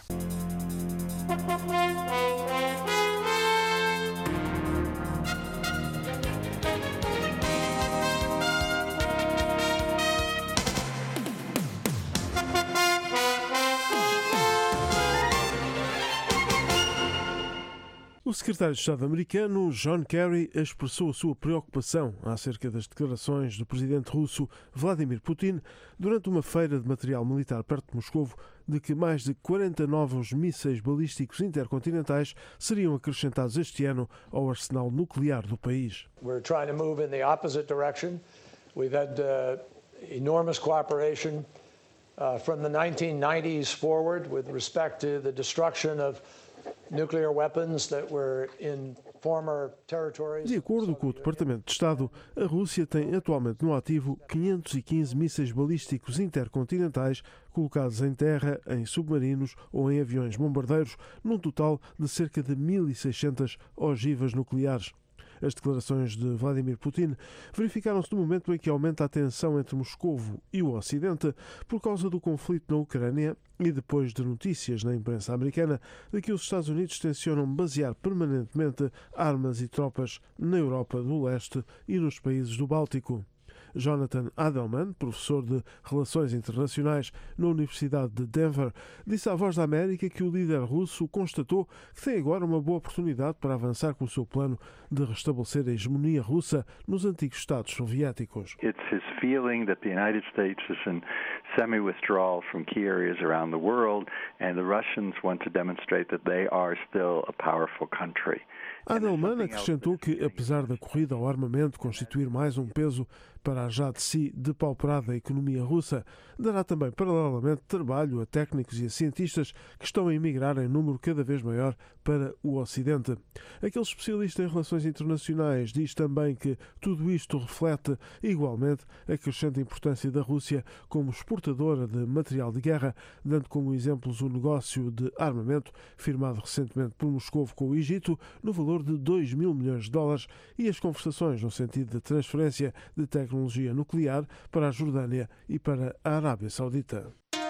O secretário de Estado americano, John Kerry, expressou a sua preocupação acerca das declarações do presidente russo Vladimir Putin durante uma feira de material militar perto de Moscovo de que mais de quarenta novos mísseis balísticos intercontinentais seriam acrescentados este ano ao arsenal nuclear do país. We're trying to move in the opposite direction. We've had uh, enormous cooperation uh, from the nineteen nineties forward with respect to the destruction of nuclear weapons that were in former territories. De acordo com o Departamento de Estado, a Rússia tem atualmente no ativo quinhentos e quinze mísseis balísticos intercontinentais colocados em terra, em submarinos ou em aviões bombardeiros, num total de cerca de mil e seiscentas ogivas nucleares. As declarações de Vladimir Putin verificaram-se no momento em que aumenta a tensão entre Moscovo e o Ocidente por causa do conflito na Ucrânia e depois de notícias na imprensa americana de que os Estados Unidos tencionam basear permanentemente armas e tropas na Europa do Leste e nos países do Báltico. Jonathan Adelman, professor de Relações Internacionais na Universidade de Denver, disse à Voz da América que o líder russo constatou que tem agora uma boa oportunidade para avançar com o seu plano de restabelecer a hegemonia russa nos antigos Estados soviéticos. It's his feeling that the United States is in semi-withdrawal from key areas around the world and the Russians want to demonstrate that they are still a powerful country. Adelman acrescentou que, apesar da corrida ao armamento constituir mais um peso para a já de si depauperada economia russa, dará também paralelamente trabalho a técnicos e a cientistas que estão a emigrar em número cada vez maior para o Ocidente. Aquele especialista em relações internacionais diz também que tudo isto reflete igualmente a crescente importância da Rússia como exportadora de material de guerra, dando como exemplos o negócio de armamento firmado recentemente por Moscou com o Egito no valor de dois mil milhões de dólares e as conversações no sentido de transferência de tecnologia nuclear para a Jordânia e para a Arábia Saudita.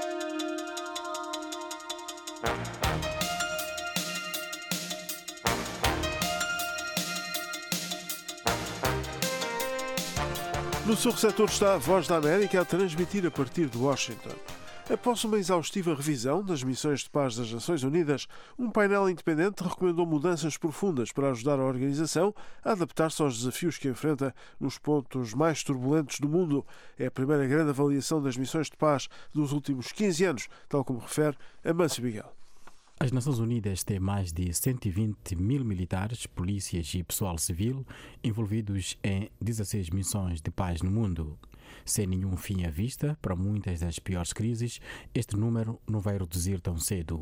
No seu receptor está a Voz da América a transmitir a partir de Washington. Após uma exaustiva revisão das missões de paz das Nações Unidas, um painel independente recomendou mudanças profundas para ajudar a organização a adaptar-se aos desafios que enfrenta nos pontos mais turbulentos do mundo. É a primeira grande avaliação das missões de paz dos últimos quinze anos, tal como refere Amâncio Miguel. As Nações Unidas têm mais de cento e vinte mil militares, polícias e pessoal civil envolvidos em dezesseis missões de paz no mundo. Sem nenhum fim à vista, para muitas das piores crises, este número não vai reduzir tão cedo.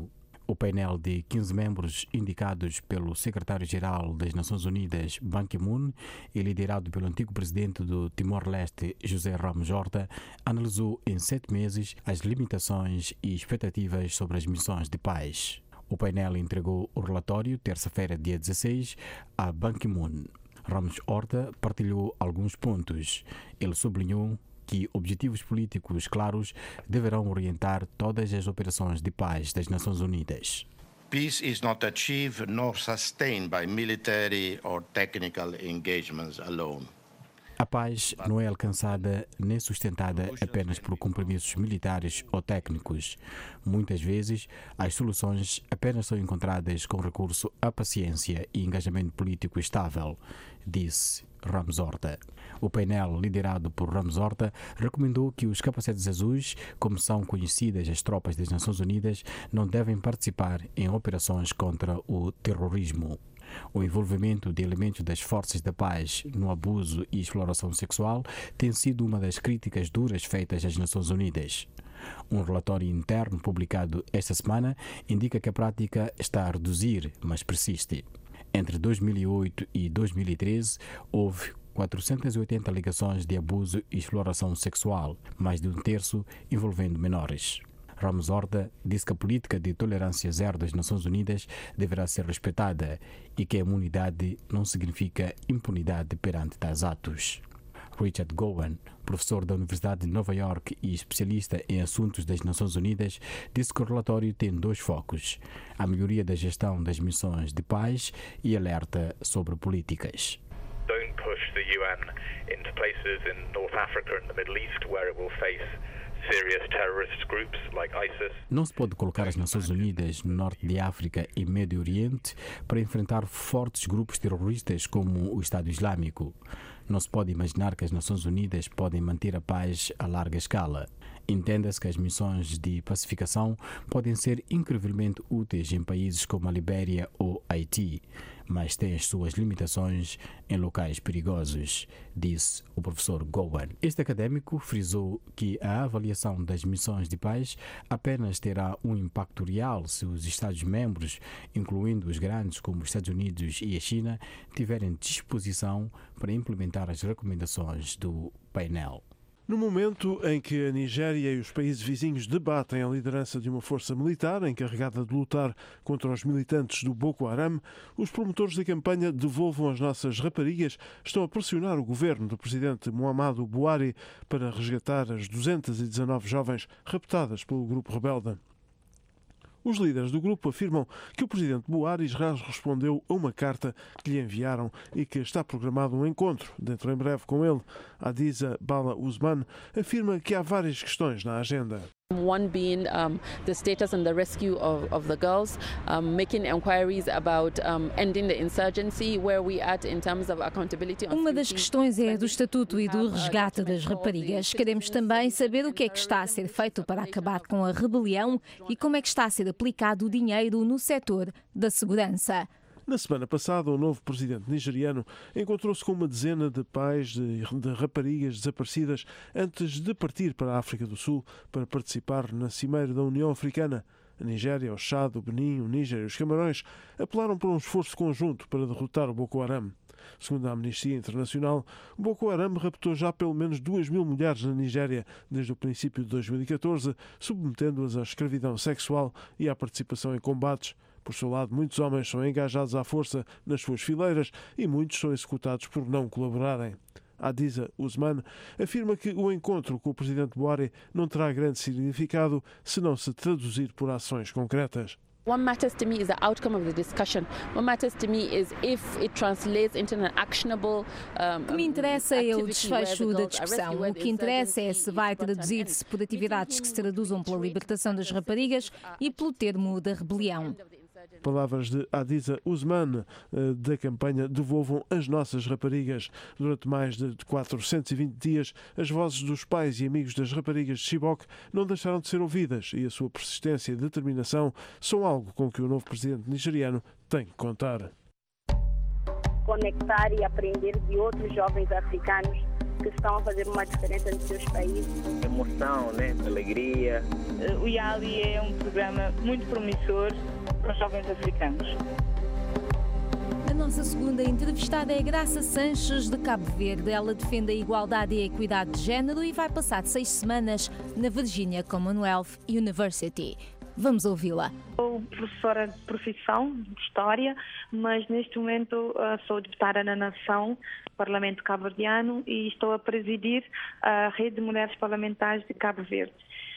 O painel de quinze membros indicados pelo secretário-geral das Nações Unidas, Ban Ki-moon, e liderado pelo antigo presidente do Timor-Leste, José Ramos Horta, analisou em sete meses as limitações e expectativas sobre as missões de paz. O painel entregou o relatório, terça-feira, dia dezesseis, a Ban Ki-moon. Ramos Horta partilhou alguns pontos. Ele sublinhou que objetivos políticos claros deverão orientar todas as operações de paz das Nações Unidas. Peace is not achieved nor sustained by military or technical engagements alone. A paz não é alcançada nem sustentada apenas por compromissos militares ou técnicos. Muitas vezes, as soluções apenas são encontradas com recurso à paciência e engajamento político estável, disse Ramos Horta. O painel, liderado por Ramos Horta, recomendou que os capacetes azuis, como são conhecidas as tropas das Nações Unidas, não devem participar em operações contra o terrorismo. O envolvimento de elementos das forças da paz no abuso e exploração sexual tem sido uma das críticas duras feitas às Nações Unidas. Um relatório interno publicado esta semana indica que a prática está a reduzir, mas persiste. Entre dois mil e oito e dois mil e treze, houve quatrocentas e oitenta alegações de abuso e exploração sexual, mais de um terço envolvendo menores. Ramos Horta disse que a política de tolerância zero das Nações Unidas deverá ser respeitada e que a imunidade não significa impunidade perante tais atos. Richard Gowan, professor da Universidade de Nova York e especialista em assuntos das Nações Unidas, disse que o relatório tem dois focos: a melhoria da gestão das missões de paz e alerta sobre políticas. Don't push the U N into places in North Africa and the Middle East where it will face serious terrorist groups like ISIS. Não se pode colocar as Nações Unidas no norte de África e Médio Oriente para enfrentar fortes grupos terroristas como o Estado Islâmico. Não se pode imaginar que as Nações Unidas podem manter a paz a larga escala. Entenda-se que as missões de pacificação podem ser incrivelmente úteis em países como a Libéria ou Haiti, mas têm as suas limitações em locais perigosos, disse o professor Gowan. Este académico frisou que a avaliação das missões de paz apenas terá um impacto real se os Estados-membros, incluindo os grandes como os Estados Unidos e a China, tiverem disposição para implementar as recomendações do painel. No momento em que a Nigéria e os países vizinhos debatem a liderança de uma força militar encarregada de lutar contra os militantes do Boko Haram, os promotores da campanha Devolvam as Nossas Raparigas estão a pressionar o governo do presidente Muhammadu Buhari para resgatar as duzentas e dezanove jovens raptadas pelo grupo rebelde. Os líderes do grupo afirmam que o presidente Buhari já respondeu a uma carta que lhe enviaram e que está programado um encontro dentro em breve com ele. Hadiza Bala Usman afirma que há várias questões na agenda. One being um, the status and the rescue of, of the girls, um, making inquiries about um, ending the insurgency, where we at in terms of accountability. Uma das questões é do estatuto e do resgate das raparigas. Queremos também saber o que é que está a ser feito para acabar com a rebelião e como é que está a ser aplicado o dinheiro no setor da segurança. Na semana passada, o novo presidente nigeriano encontrou-se com uma dezena de pais de, de raparigas desaparecidas antes de partir para a África do Sul para participar na Cimeira da União Africana. A Nigéria, o Chad, o Benin, o Níger e os Camarões apelaram por um esforço conjunto para derrotar o Boko Haram. Segundo a Amnistia Internacional, o Boko Haram raptou já pelo menos duas mil mulheres na Nigéria desde o princípio de dois mil e catorze, submetendo-as à escravidão sexual e à participação em combates. Por seu lado, muitos homens são engajados à força nas suas fileiras e muitos são executados por não colaborarem. Hadiza Usman afirma que o encontro com o presidente Buhari não terá grande significado se não se traduzir por ações concretas. What matters to me is the outcome of the discussion. What matters to me is if it translates into an actionable. O que me interessa é o desfecho da discussão. O que interessa é se vai traduzir-se por atividades que se traduzam pela libertação das raparigas e pelo termo da rebelião. Palavras de Hadiza Usman, da campanha Devolvam as Nossas Raparigas. Durante mais de quatrocentos e vinte dias, as vozes dos pais e amigos das raparigas de Chibok não deixaram de ser ouvidas e a sua persistência e determinação são algo com que o novo presidente nigeriano tem que contar. Conectar e aprender de outros jovens africanos que estão a fazer uma diferença nos seus países. Emoção, né? Alegria. O YALI é um programa muito promissor para os jovens africanos. A nossa segunda entrevistada é Graça Sanches, de Cabo Verde. Ela defende a igualdade e a equidade de género e vai passar seis semanas na Virginia Commonwealth University. Vamos ouvi-la. Sou professora de profissão, de História, mas neste momento uh, sou deputada na Nação, Parlamento Cabo-Verdiano, e estou a presidir a Rede de Mulheres Parlamentares de Cabo Verde.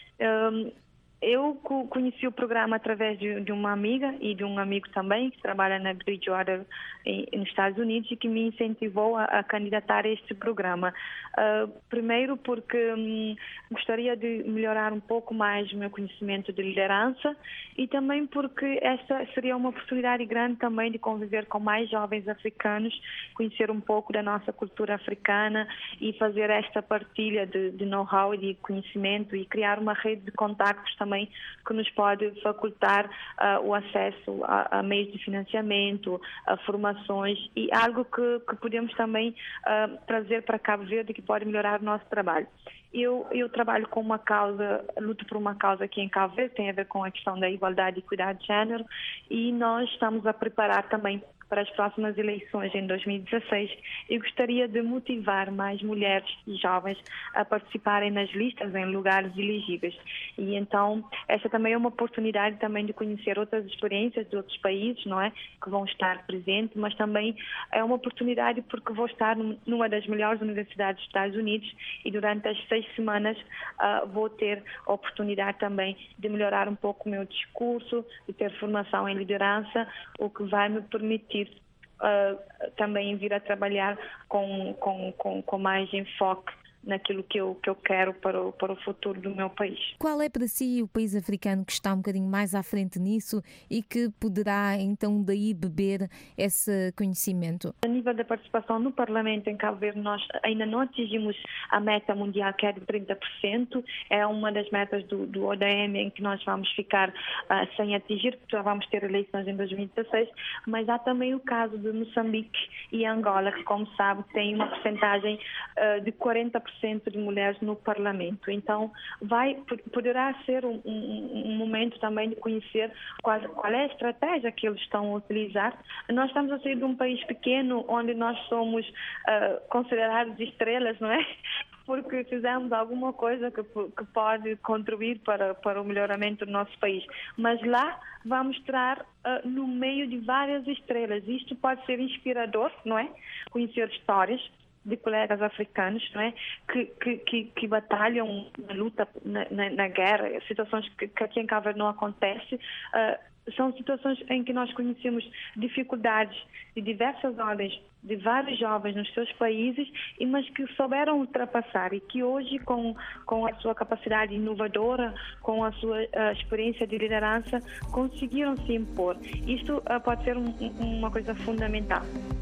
Um, Eu conheci o programa através de, de uma amiga e de um amigo também que trabalha na Bridgewater em, nos Estados Unidos e que me incentivou a, a candidatar a este programa. Uh, primeiro porque hum, gostaria de melhorar um pouco mais o meu conhecimento de liderança e também porque esta seria uma oportunidade grande também de conviver com mais jovens africanos, conhecer um pouco da nossa cultura africana e fazer esta partilha de, de know-how e de conhecimento e criar uma rede de contactos também também que nos pode facultar uh, o acesso a, a meios de financiamento, a formações e algo que, que podemos também uh, trazer para Cabo Verde que pode melhorar o nosso trabalho. Eu, eu trabalho com uma causa, luto por uma causa aqui em Cabo Verde, tem a ver com a questão da igualdade e equidade de género e nós estamos a preparar também para as próximas eleições em dois mil e dezasseis. Eu gostaria de motivar mais mulheres e jovens a participarem nas listas em lugares elegíveis. E então, esta também é uma oportunidade também de conhecer outras experiências de outros países, não é? Que vão estar presentes, mas também é uma oportunidade porque vou estar numa das melhores universidades dos Estados Unidos e durante as seis semanas uh, vou ter a oportunidade também de melhorar um pouco o meu discurso, de ter formação em liderança, o que vai me permitir Uh, também vir a trabalhar com, com, com, com mais enfoque naquilo que eu, que eu quero para o, para o futuro do meu país. Qual é para si o país africano que está um bocadinho mais à frente nisso e que poderá então daí beber esse conhecimento? A nível da participação no Parlamento em Cabo Verde, nós ainda não atingimos a meta mundial que é de trinta por cento. É uma das metas do, do O D M em que nós vamos ficar uh, sem atingir, porque já vamos ter eleições em dois mil e dezasseis, mas há também o caso de Moçambique e Angola, que como sabe tem uma porcentagem uh, de quarenta por cento de mulheres no Parlamento. Então, vai, poderá ser um, um, um momento também de conhecer qual, qual é a estratégia que eles estão a utilizar. Nós estamos a sair de um país pequeno onde nós somos uh, considerados estrelas, não é? Porque fizemos alguma coisa que, que pode contribuir para, para o melhoramento do nosso país. Mas lá vamos estar uh, no meio de várias estrelas. Isto pode ser inspirador, não é? Conhecer histórias de colegas africanos, não é? que, que, que, que batalham na luta, na, na, na guerra, situações que, que aqui em Cabo Verde não acontece. Uh, são situações em que nós conhecemos dificuldades de diversas ordens, de vários jovens nos seus países, mas que souberam ultrapassar e que hoje, com, com a sua capacidade inovadora, com a sua uh, experiência de liderança, conseguiram se impor. Isto uh, pode ser um, uma coisa fundamental.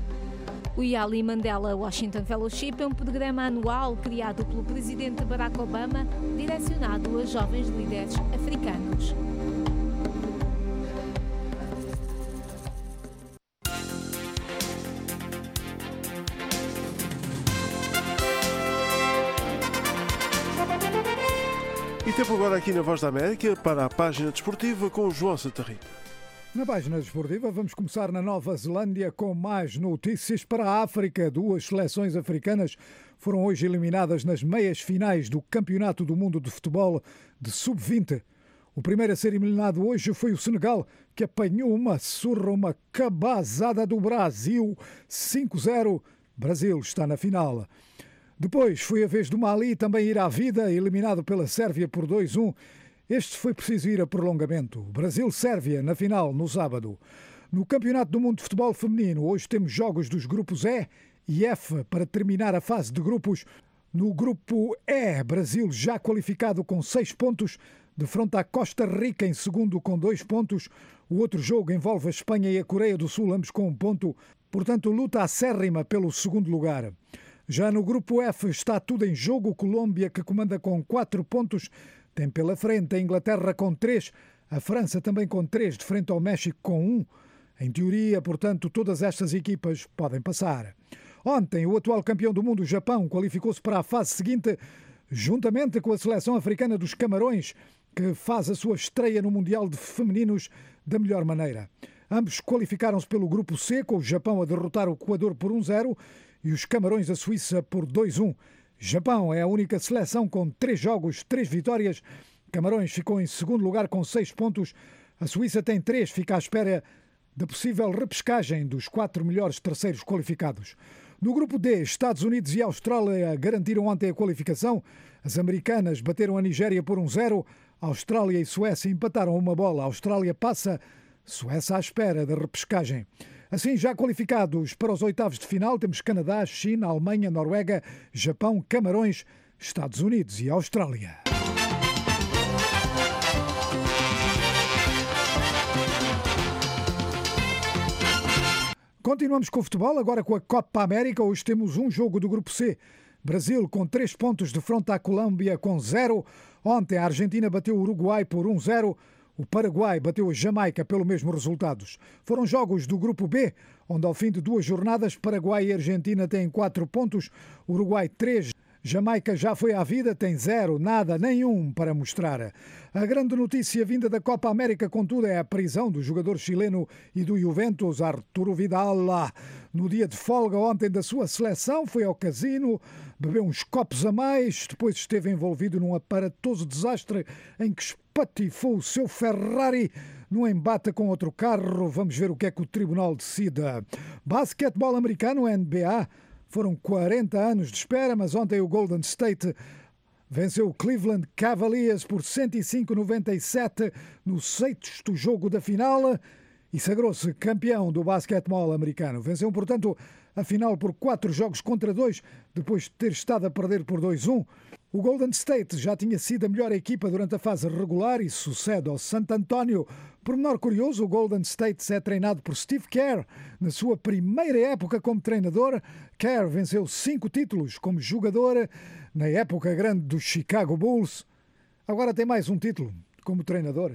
O YALI Mandela Washington Fellowship é um programa anual criado pelo presidente Barack Obama, direcionado a jovens líderes africanos. E tempo agora aqui na Voz da América para a página desportiva com o João Santa Rita. Na página desportiva vamos começar na Nova Zelândia com mais notícias para a África. Duas seleções africanas foram hoje eliminadas nas meias finais do Campeonato do Mundo de Futebol de sub vinte. O primeiro a ser eliminado hoje foi o Senegal, que apanhou uma surra, uma cabazada do Brasil, cinco a zero. Brasil está na final. Depois foi a vez do Mali também ir à vida, eliminado pela Sérvia por dois a um. Este foi preciso ir a prolongamento. Brasil-Sérvia na final, no sábado. No Campeonato do Mundo de Futebol Feminino, hoje temos jogos dos grupos E e F para terminar a fase de grupos. No grupo E, Brasil já qualificado com seis pontos, defronta a Costa Rica em segundo com dois pontos. O outro jogo envolve a Espanha e a Coreia do Sul, ambos com um ponto. Portanto, luta acérrima pelo segundo lugar. Já no grupo F está tudo em jogo. Colômbia, que comanda com quatro pontos, tem pela frente a Inglaterra com três, a França também com três, de frente ao México com um. Em teoria, portanto, todas estas equipas podem passar. Ontem, o atual campeão do mundo, o Japão, qualificou-se para a fase seguinte, juntamente com a seleção africana dos Camarões, que faz a sua estreia no Mundial de Femininos da melhor maneira. Ambos qualificaram-se pelo grupo C, com o Japão a derrotar o Equador por um zero e os Camarões a Suíça por dois um. Japão é a única seleção com três jogos, três vitórias. Camarões ficou em segundo lugar com seis pontos. A Suíça tem três, fica à espera da possível repescagem dos quatro melhores terceiros qualificados. No grupo D, Estados Unidos e Austrália garantiram ontem a qualificação. As americanas bateram a Nigéria por um zero. A Austrália e Suécia empataram uma bola. A Austrália passa, Suécia à espera da repescagem. Assim, já qualificados para os oitavos de final, temos Canadá, China, Alemanha, Noruega, Japão, Camarões, Estados Unidos e Austrália. Continuamos com o futebol, agora com a Copa América. Hoje temos um jogo do grupo C. Brasil com três pontos de frente à Colômbia com zero. Ontem a Argentina bateu o Uruguai por um zero. O Paraguai bateu a Jamaica pelo mesmo resultados. Foram jogos do grupo B, onde ao fim de duas jornadas, Paraguai e Argentina têm quatro pontos, Uruguai três. Jamaica já foi à vida, tem zero, nada, nenhum para mostrar. A grande notícia vinda da Copa América, contudo, é a prisão do jogador chileno e do Juventus, Arturo Vidal. No dia de folga ontem da sua seleção, foi ao casino, bebeu uns copos a mais, depois esteve envolvido num aparatoso desastre em que espatifou o seu Ferrari num embate com outro carro. Vamos ver o que é que o tribunal decida. Basquetebol americano, N B A. Foram quarenta anos de espera, mas ontem o Golden State venceu o Cleveland Cavaliers por cento e cinco a noventa e sete no sexto jogo da final e sagrou-se campeão do basquetebol americano. Venceu, portanto, a final por quatro jogos contra dois, depois de ter estado a perder por dois a um. O Golden State já tinha sido a melhor equipa durante a fase regular e sucede ao San Antonio. Por menor curioso, o Golden State é treinado por Steve Kerr. Na sua primeira época como treinador, Kerr venceu cinco títulos como jogador na época grande do Chicago Bulls. Agora tem mais um título como treinador.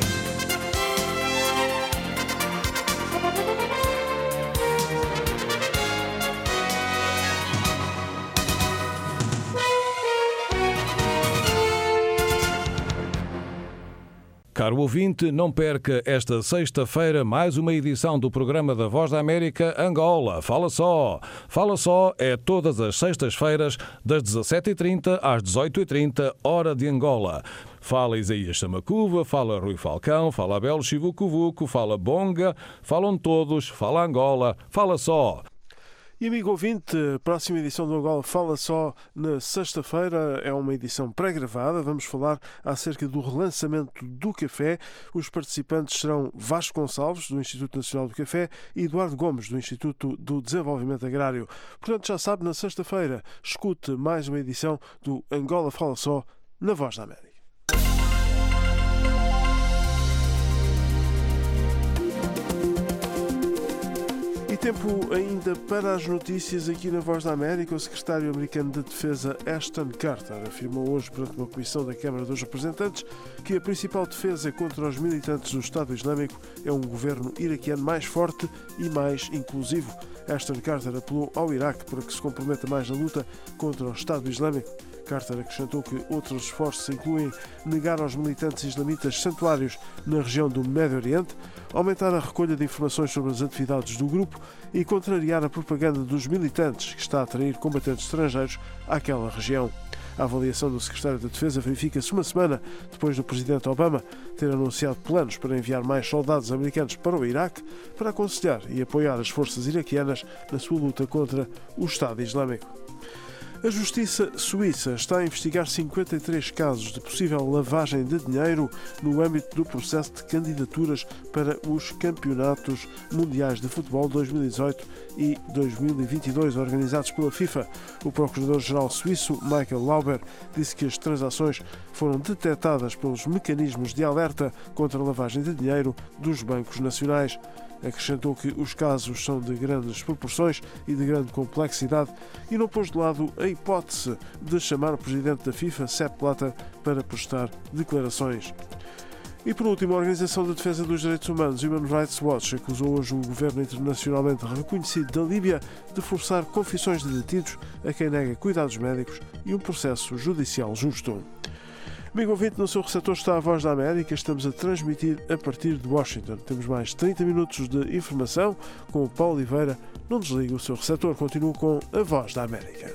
Caro ouvinte, não perca esta sexta-feira mais uma edição do programa da Voz da América Angola. Fala só! Fala só é todas as sextas-feiras das dezassete e trinta às dezoito e trinta, hora de Angola. Fala Isaías Samacuva, fala Rui Falcão, fala Abel Chivucovuco, fala Bonga, falam todos, fala Angola, fala só! E amigo ouvinte, a próxima edição do Angola Fala Só na sexta-feira é uma edição pré-gravada. Vamos falar acerca do relançamento do café. Os participantes serão Vasco Gonçalves, do Instituto Nacional do Café, e Eduardo Gomes, do Instituto do Desenvolvimento Agrário. Portanto, já sabe, na sexta-feira escute mais uma edição do Angola Fala Só na Voz da América. Tempo ainda para as notícias aqui na Voz da América. O secretário americano de Defesa Ashton Carter afirmou hoje perante uma comissão da Câmara dos Representantes que a principal defesa contra os militantes do Estado Islâmico é um governo iraquiano mais forte e mais inclusivo. Ashton Carter apelou ao Iraque para que se comprometa mais na luta contra o Estado Islâmico. Carter acrescentou que outros esforços incluem negar aos militantes islamitas santuários na região do Médio Oriente, aumentar a recolha de informações sobre as atividades do grupo e contrariar a propaganda dos militantes que está a atrair combatentes estrangeiros àquela região. A avaliação do secretário da Defesa verifica-se uma semana depois do presidente Obama ter anunciado planos para enviar mais soldados americanos para o Iraque para aconselhar e apoiar as forças iraquianas na sua luta contra o Estado Islâmico. A Justiça Suíça está a investigar cinquenta e três casos de possível lavagem de dinheiro no âmbito do processo de candidaturas para os Campeonatos Mundiais de Futebol dois mil e dezoito e dois mil e vinte e dois organizados pela FIFA. O Procurador-Geral suíço, Michael Lauber, disse que as transações foram detectadas pelos mecanismos de alerta contra a lavagem de dinheiro dos bancos nacionais. Acrescentou que os casos são de grandes proporções e de grande complexidade e não pôs de lado a hipótese de chamar o presidente da FIFA, Sepp Blatter, para prestar declarações. E por último, a Organização de Defesa dos Direitos Humanos, Human Rights Watch, acusou hoje o governo internacionalmente reconhecido da Líbia de forçar confissões de detidos a quem nega cuidados médicos e um processo judicial justo. Amigo ouvinte, no seu receptor está a Voz da América. Estamos a transmitir a partir de Washington. Temos mais trinta minutos de informação com o Paulo Oliveira. Não desligue o seu receptor. Continue com a Voz da América.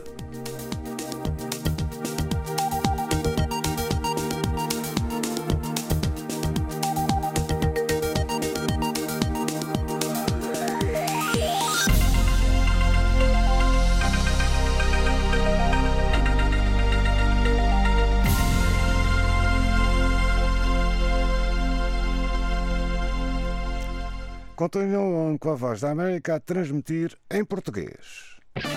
Continuam com a Voz da América a transmitir em português.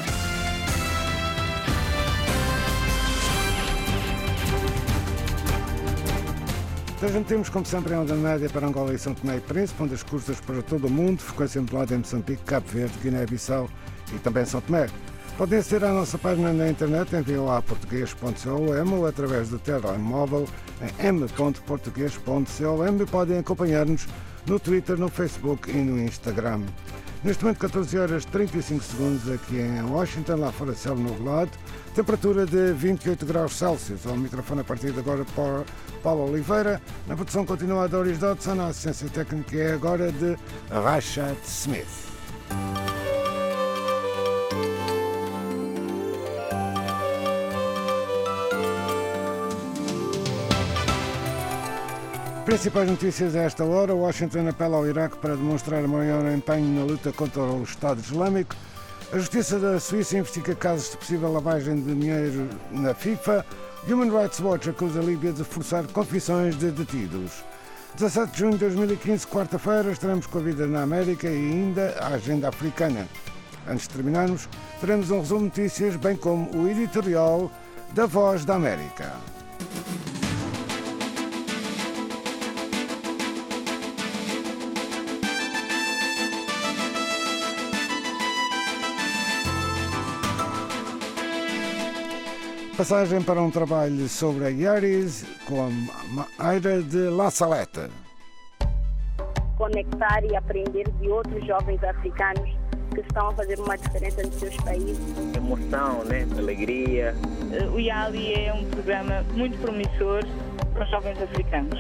Transmitimos, como sempre, em onda média para Angola e São Tomé e Príncipe, onde as curtas para todo o mundo, frequência modulada em Moçambique, Cabo Verde, Guiné-Bissau e também São Tomé. Podem aceder à nossa página na internet em v o a português ponto com ou através do telemóvel em m ponto português ponto com e podem acompanhar-nos no Twitter, no Facebook e no Instagram. Neste momento, catorze horas e trinta e cinco segundos aqui em Washington, lá fora céu nublado, temperatura de vinte e oito graus Celsius. Ao microfone a partir de agora para Paulo Oliveira. Na produção continua a Doris Dodson, a assistência técnica é agora de Rashad Smith. Principais notícias a esta hora. Washington apela ao Iraque para demonstrar maior empenho na luta contra o Estado Islâmico. A Justiça da Suíça investiga casos de possível lavagem de dinheiro na FIFA. Human Rights Watch acusa a Líbia de forçar confissões de detidos. dezassete de junho de dois mil e quinze, quarta-feira, estaremos com a vida na América e ainda a agenda africana. Antes de terminarmos, teremos um resumo de notícias, bem como o editorial da Voz da América. Passagem para um trabalho sobre a Yaris com a Aira de La Saleta. Conectar e aprender de outros jovens africanos que estão a fazer uma diferença nos seus países. Emoção, né? Alegria. O YALI é um programa muito promissor para os jovens africanos.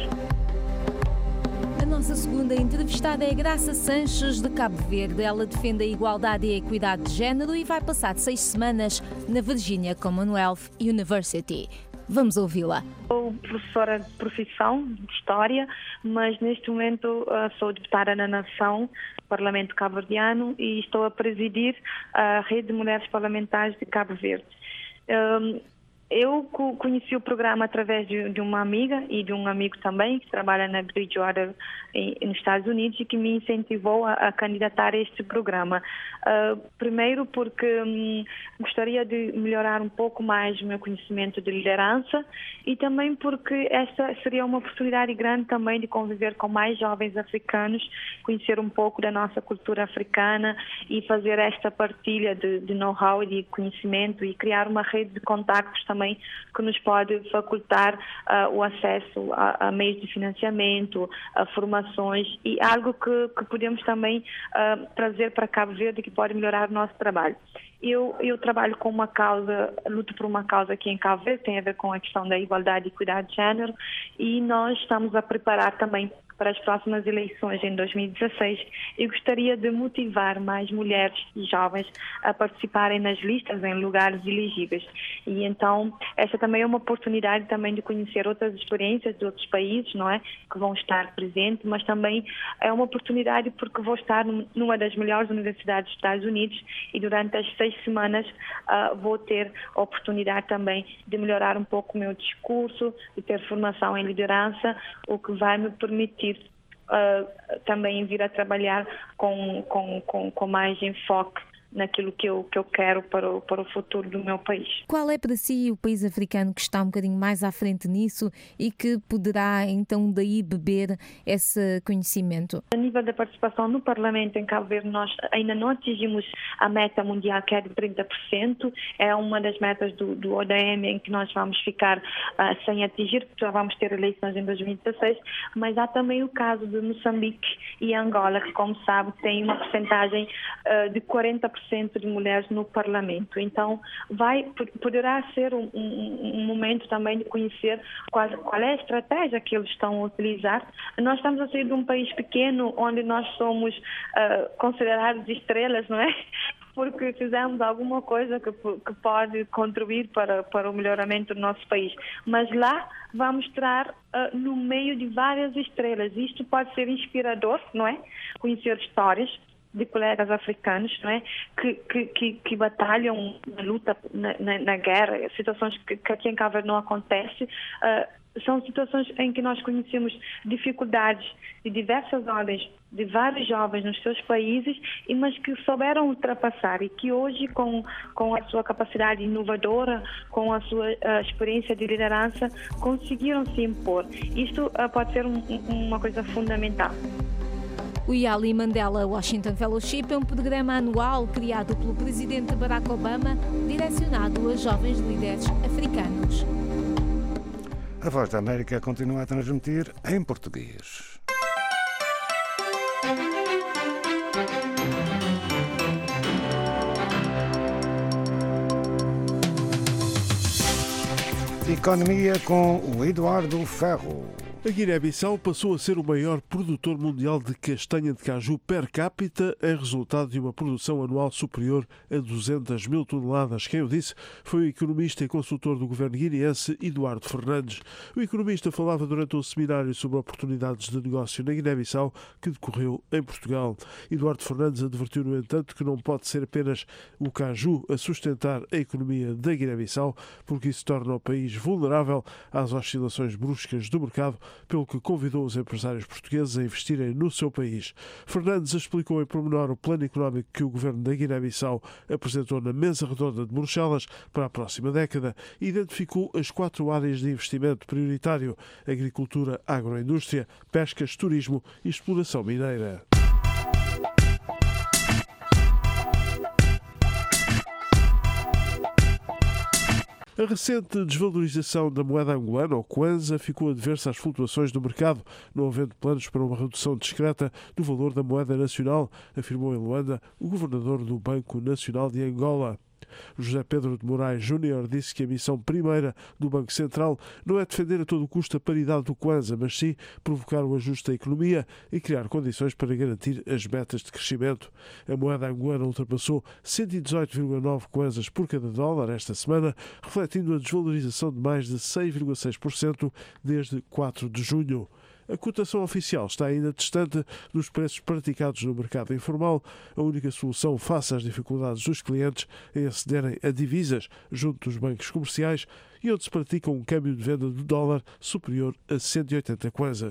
A nossa segunda entrevistada é Graça Sanches, de Cabo Verde. Ela defende a igualdade e a equidade de género e vai passar seis semanas na Virginia Commonwealth University. Vamos ouvi-la. Sou professora de profissão de História, mas neste momento uh, sou deputada na Nação, Parlamento Cabo-Verdiano, e estou a presidir a Rede de Mulheres Parlamentares de Cabo Verde. Um, Eu conheci o programa através de, de uma amiga e de um amigo também que trabalha na Bridgewater em, nos Estados Unidos e que me incentivou a, a candidatar a este programa. Uh, primeiro porque hum, gostaria de melhorar um pouco mais o meu conhecimento de liderança e também porque esta seria uma oportunidade grande também de conviver com mais jovens africanos, conhecer um pouco da nossa cultura africana e fazer esta partilha de, de know-how e de conhecimento e criar uma rede de contactos também também que nos pode facultar uh, o acesso a, a meios de financiamento, a formações e algo que, que podemos também uh, trazer para Cabo Verde que pode melhorar o nosso trabalho. Eu, eu trabalho com uma causa, luto por uma causa aqui em Cabo Verde, tem a ver com a questão da igualdade e equidade de género e nós estamos a preparar também para as próximas eleições em dois mil e dezasseis e gostaria de motivar mais mulheres e jovens a participarem nas listas em lugares elegíveis. E então, esta também é uma oportunidade também de conhecer outras experiências de outros países, não é? Que vão estar presentes, mas também é uma oportunidade porque vou estar numa das melhores universidades dos Estados Unidos e durante as seis semanas uh, vou ter a oportunidade também de melhorar um pouco o meu discurso, de ter formação em liderança, o que vai me permitir Uh, também vir a trabalhar com, com, com, com mais enfoque naquilo que eu, que eu quero para o, para o futuro do meu país. Qual é para si o país africano que está um bocadinho mais à frente nisso e que poderá então daí beber esse conhecimento? A nível da participação no Parlamento em Cabo Verde, nós ainda não atingimos a meta mundial que é de trinta por cento, é uma das metas do, do O D M em que nós vamos ficar uh, sem atingir, porque já vamos ter eleições em dois mil e dezasseis, mas há também o caso de Moçambique e Angola, que como sabe tem uma percentagem uh, de quarenta por cento de mulheres no Parlamento. Então vai, poderá ser um, um, um momento também de conhecer qual, qual é a estratégia que eles estão a utilizar. Nós estamos a sair de um país pequeno onde nós somos uh, considerados estrelas, não é? Porque fizemos alguma coisa que, que pode contribuir para, para o melhoramento do nosso país. Mas lá vamos estar uh, no meio de várias estrelas. Isto pode ser inspirador, não é? Conhecer histórias de colegas africanos, não é? Que, que, que, que batalham na luta, na, na, na guerra, situações que, que aqui em Cabo Verde não acontece. Uh, São situações em que nós conhecemos dificuldades de diversas ordens, de vários jovens nos seus países, mas que souberam ultrapassar e que hoje, com, com a sua capacidade inovadora, com a sua uh, experiência de liderança, conseguiram se impor. Isto uh, pode ser um, uma coisa fundamental. O Yali Mandela Washington Fellowship é um programa anual criado pelo presidente Barack Obama, direcionado a jovens líderes africanos. A Voz da América continua a transmitir em português. Economia com o Eduardo Ferro. A Guiné-Bissau passou a ser o maior produtor mundial de castanha de caju per capita, em resultado de uma produção anual superior a duzentas mil toneladas. Quem o disse foi o economista e consultor do governo guineense Eduardo Fernandes. O economista falava durante um seminário sobre oportunidades de negócio na Guiné-Bissau que decorreu em Portugal. Eduardo Fernandes advertiu, no entanto, que não pode ser apenas o caju a sustentar a economia da Guiné-Bissau, porque isso torna o país vulnerável às oscilações bruscas do mercado, pelo que convidou os empresários portugueses a investirem no seu país. Fernandes explicou em pormenor o plano económico que o governo da Guiné-Bissau apresentou na mesa redonda de Bruxelas para a próxima década e identificou as quatro áreas de investimento prioritário: agricultura, agroindústria, pescas, turismo e exploração mineira. A recente desvalorização da moeda angolana, ou Kwanza, ficou a dever-se às flutuações do mercado, não havendo planos para uma redução discreta do valor da moeda nacional, afirmou em Luanda o governador do Banco Nacional de Angola. José Pedro de Moraes Júnior disse que a missão primeira do Banco Central não é defender a todo custo a paridade do Kwanza, mas sim provocar o ajuste da economia e criar condições para garantir as metas de crescimento. A moeda angolana ultrapassou cento e dezoito vírgula nove kwanzas por cada dólar esta semana, refletindo a desvalorização de mais de seis vírgula seis por cento desde quatro de junho. A cotação oficial está ainda distante dos preços praticados no mercado informal. A única solução face às dificuldades dos clientes é acederem a divisas junto dos bancos comerciais e onde se pratica um câmbio de venda do dólar superior a cento e oitenta kwanzas.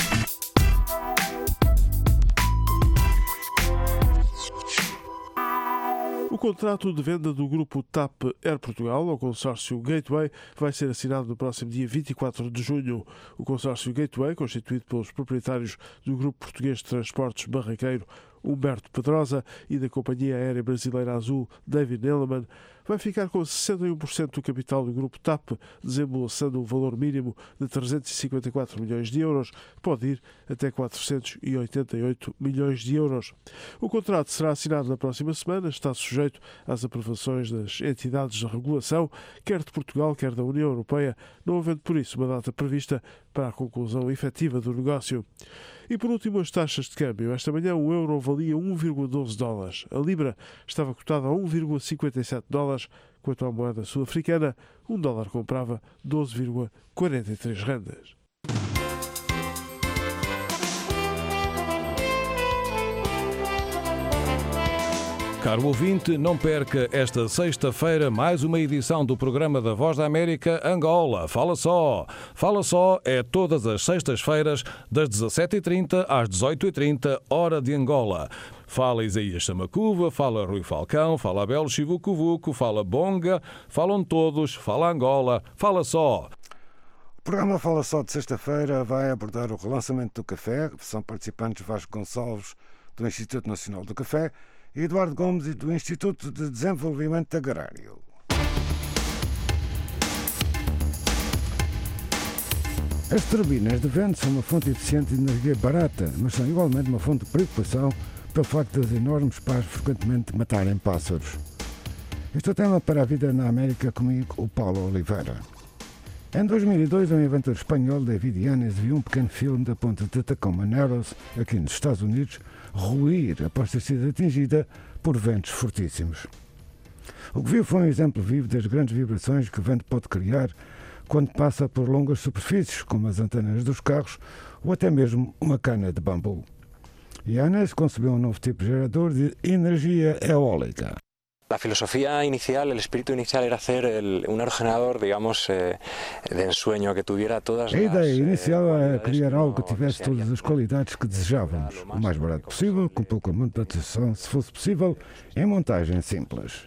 O contrato de venda do grupo T A P Air Portugal ao consórcio Gateway vai ser assinado no próximo dia vinte e quatro de junho. O consórcio Gateway, constituído pelos proprietários do Grupo Português de Transportes Barraqueiro, Humberto Pedrosa, e da Companhia Aérea Brasileira Azul, David Neeleman, vai ficar com sessenta e um por cento do capital do Grupo T A P, desembolsando um valor mínimo de trezentos e cinquenta e quatro milhões de euros, que pode ir até quatrocentos e oitenta e oito milhões de euros. O contrato será assinado na próxima semana, está sujeito às aprovações das entidades de regulação, quer de Portugal, quer da União Europeia, não havendo por isso uma data prevista para a conclusão efetiva do negócio. E por último, as taxas de câmbio. Esta manhã o euro valia um vírgula doze dólares. A libra estava cotada a um vírgula cinquenta e sete dólares, quanto à moeda sul-africana, um dólar comprava doze vírgula quarenta e três randas. Caro ouvinte, não perca esta sexta-feira mais uma edição do programa da Voz da América Angola. Fala Só! Fala Só é todas as sextas-feiras, das dezassete e trinta às dezoito e trinta, hora de Angola. Fala Isaías Samacuva, fala Rui Falcão, fala Abel Chivucovuco, fala Bonga, falam todos, fala Angola, fala só. O programa Fala Só de sexta-feira vai abordar o relançamento do café. São participantes Vasco Gonçalves, do Instituto Nacional do Café, e Eduardo Gomes, do Instituto de Desenvolvimento Agrário. As turbinas de vento são uma fonte eficiente de energia barata, mas são igualmente uma fonte de preocupação pelo facto das enormes pás frequentemente matarem pássaros. Este é o tema para a vida na América, comigo, o Paulo Oliveira. Em dois mil e dois, um inventor espanhol, David Yanes, viu um pequeno filme da ponte de Tacoma Narrows, aqui nos Estados Unidos, ruir após ter sido atingida por ventos fortíssimos. O que viu foi um exemplo vivo das grandes vibrações que o vento pode criar quando passa por longas superfícies, como as antenas dos carros ou até mesmo uma cana de bambu. Yanes concebeu um novo tipo de gerador de energia eólica. La filosofía inicial, el espíritu inicial era hacer el, un aerogenerador, digamos, eh, de ensueño que tuviera todas as... A ideia inicial era criar algo que no tivesse todas as qualidades que desejávamos, o mais barato possível, com pouca manutenção, se fosse possível, em montagem simples.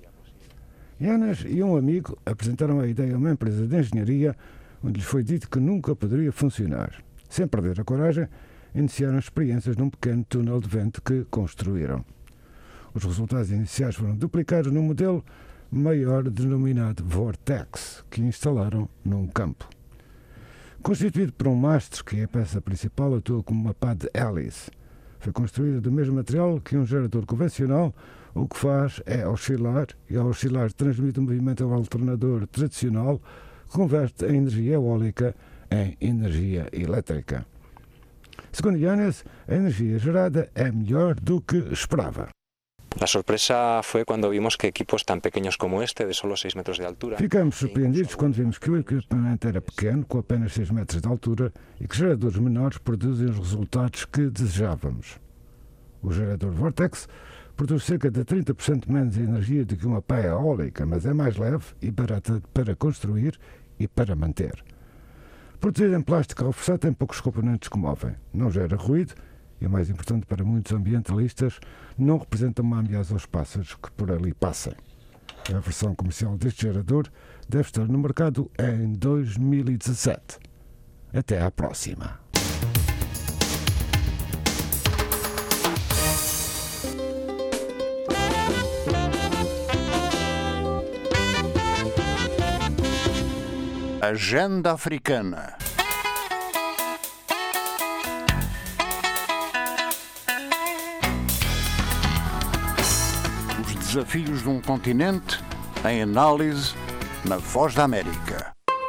Yanes e um amigo apresentaram a ideia a uma empresa de engenharia, onde lhes foi dito que nunca poderia funcionar. Sem perder a coragem, iniciaram experiências num pequeno túnel de vento que construíram. Os resultados iniciais foram duplicados num modelo maior denominado Vortex, que instalaram num campo. Constituído por um mastro, que é a peça principal, atua como uma pá de hélice. Foi construído do mesmo material que um gerador convencional. O que faz é oscilar, e ao oscilar transmite o movimento ao alternador tradicional, que converte a energia eólica em energia elétrica. Segundo Yanes, a energia gerada é melhor do que esperava. A surpresa foi quando vimos que equipos tão pequenos como este, de solo seis metros de altura... Ficamos surpreendidos quando vimos que o equipamento era pequeno, com apenas seis metros de altura, e que geradores menores produzem os resultados que desejávamos. O gerador Vortex produz cerca de trinta por cento menos energia do que uma pá eólica, mas é mais leve e barata para construir e para manter. Produzido em plástico reforçado, tem poucos componentes que movem, não gera ruído e, o mais importante para muitos ambientalistas, não representa uma ameaça aos pássaros que por ali passem. A versão comercial deste gerador deve estar no mercado em dois mil e dezassete. Até à próxima. Agenda Africana. Os desafios de um continente em análise na Voz da América.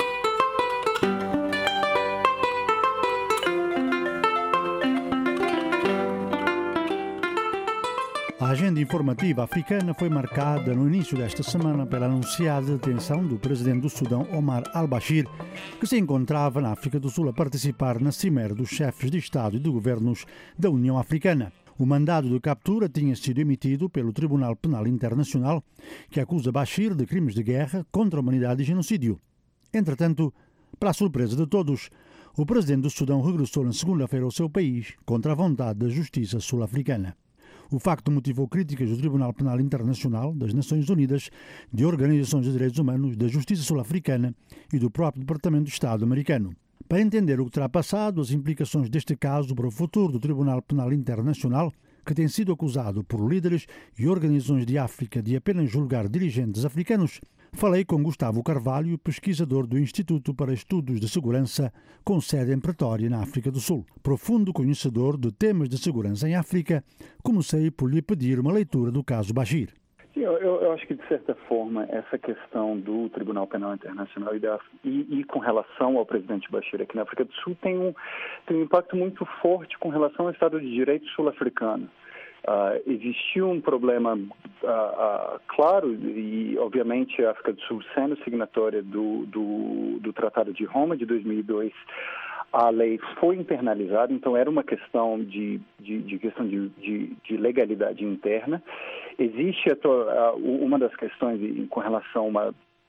A agenda informativa africana foi marcada no início desta semana pela anunciada detenção do presidente do Sudão, Omar al-Bashir, que se encontrava na África do Sul a participar na cimeira dos chefes de Estado e de governos da União Africana. O mandado de captura tinha sido emitido pelo Tribunal Penal Internacional, que acusa Bashir de crimes de guerra contra a humanidade e genocídio. Entretanto, para a surpresa de todos, o presidente do Sudão regressou na segunda-feira ao seu país contra a vontade da justiça sul-africana. O facto motivou críticas do Tribunal Penal Internacional, das Nações Unidas, de organizações de direitos humanos, da Justiça Sul-Africana e do próprio Departamento de Estado americano. Para entender o que terá passado, as implicações deste caso para o futuro do Tribunal Penal Internacional, que tem sido acusado por líderes e organizações de África de apenas julgar dirigentes africanos, falei com Gustavo Carvalho, pesquisador do Instituto para Estudos de Segurança, com sede em Pretória, na África do Sul. Profundo conhecedor de temas de segurança em África, comecei por lhe pedir uma leitura do caso Bashir. Sim, eu, eu acho que, de certa forma, essa questão do Tribunal Penal Internacional e, da, e, e com relação ao presidente Bashir aqui na África do Sul tem um, tem um impacto muito forte com relação ao Estado de Direito sul-africano. Uh, existiu um problema uh, uh, claro e, obviamente, a África do Sul sendo signatória do, do, do Tratado de Roma de dois mil e dois, a lei foi internalizada, então era uma questão de, de, de, questão de, de, de legalidade interna. Existe a, a, uma das questões com relação a uma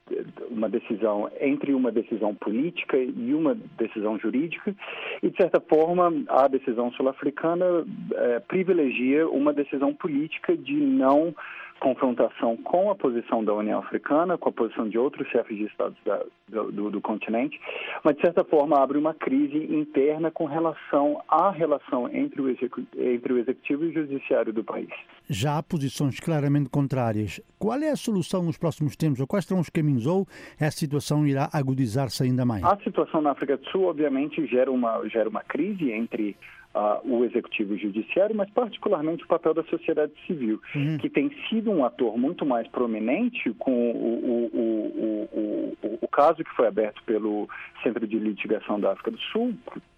uma decisão entre uma decisão política e uma decisão jurídica, e, de certa forma, a decisão sul-africana é, privilegia uma decisão política de não confrontação com a posição da União Africana, com a posição de outros chefes de Estados da, do, do, do continente, mas, de certa forma, abre uma crise interna com relação à relação entre o, entre o Executivo e o Judiciário do país. Já há posições claramente contrárias. Qual é a solução nos próximos tempos? Ou quais serão os caminhos? Ou essa situação irá agudizar-se ainda mais? A situação na África do Sul, obviamente, gera uma, gera uma crise entre Uh, o Executivo e o Judiciário, mas particularmente o papel da sociedade civil, uhum. que tem sido um ator muito mais prominente com o, o, o, o, o, o caso que foi aberto pelo Centro de Litigação da África do Sul,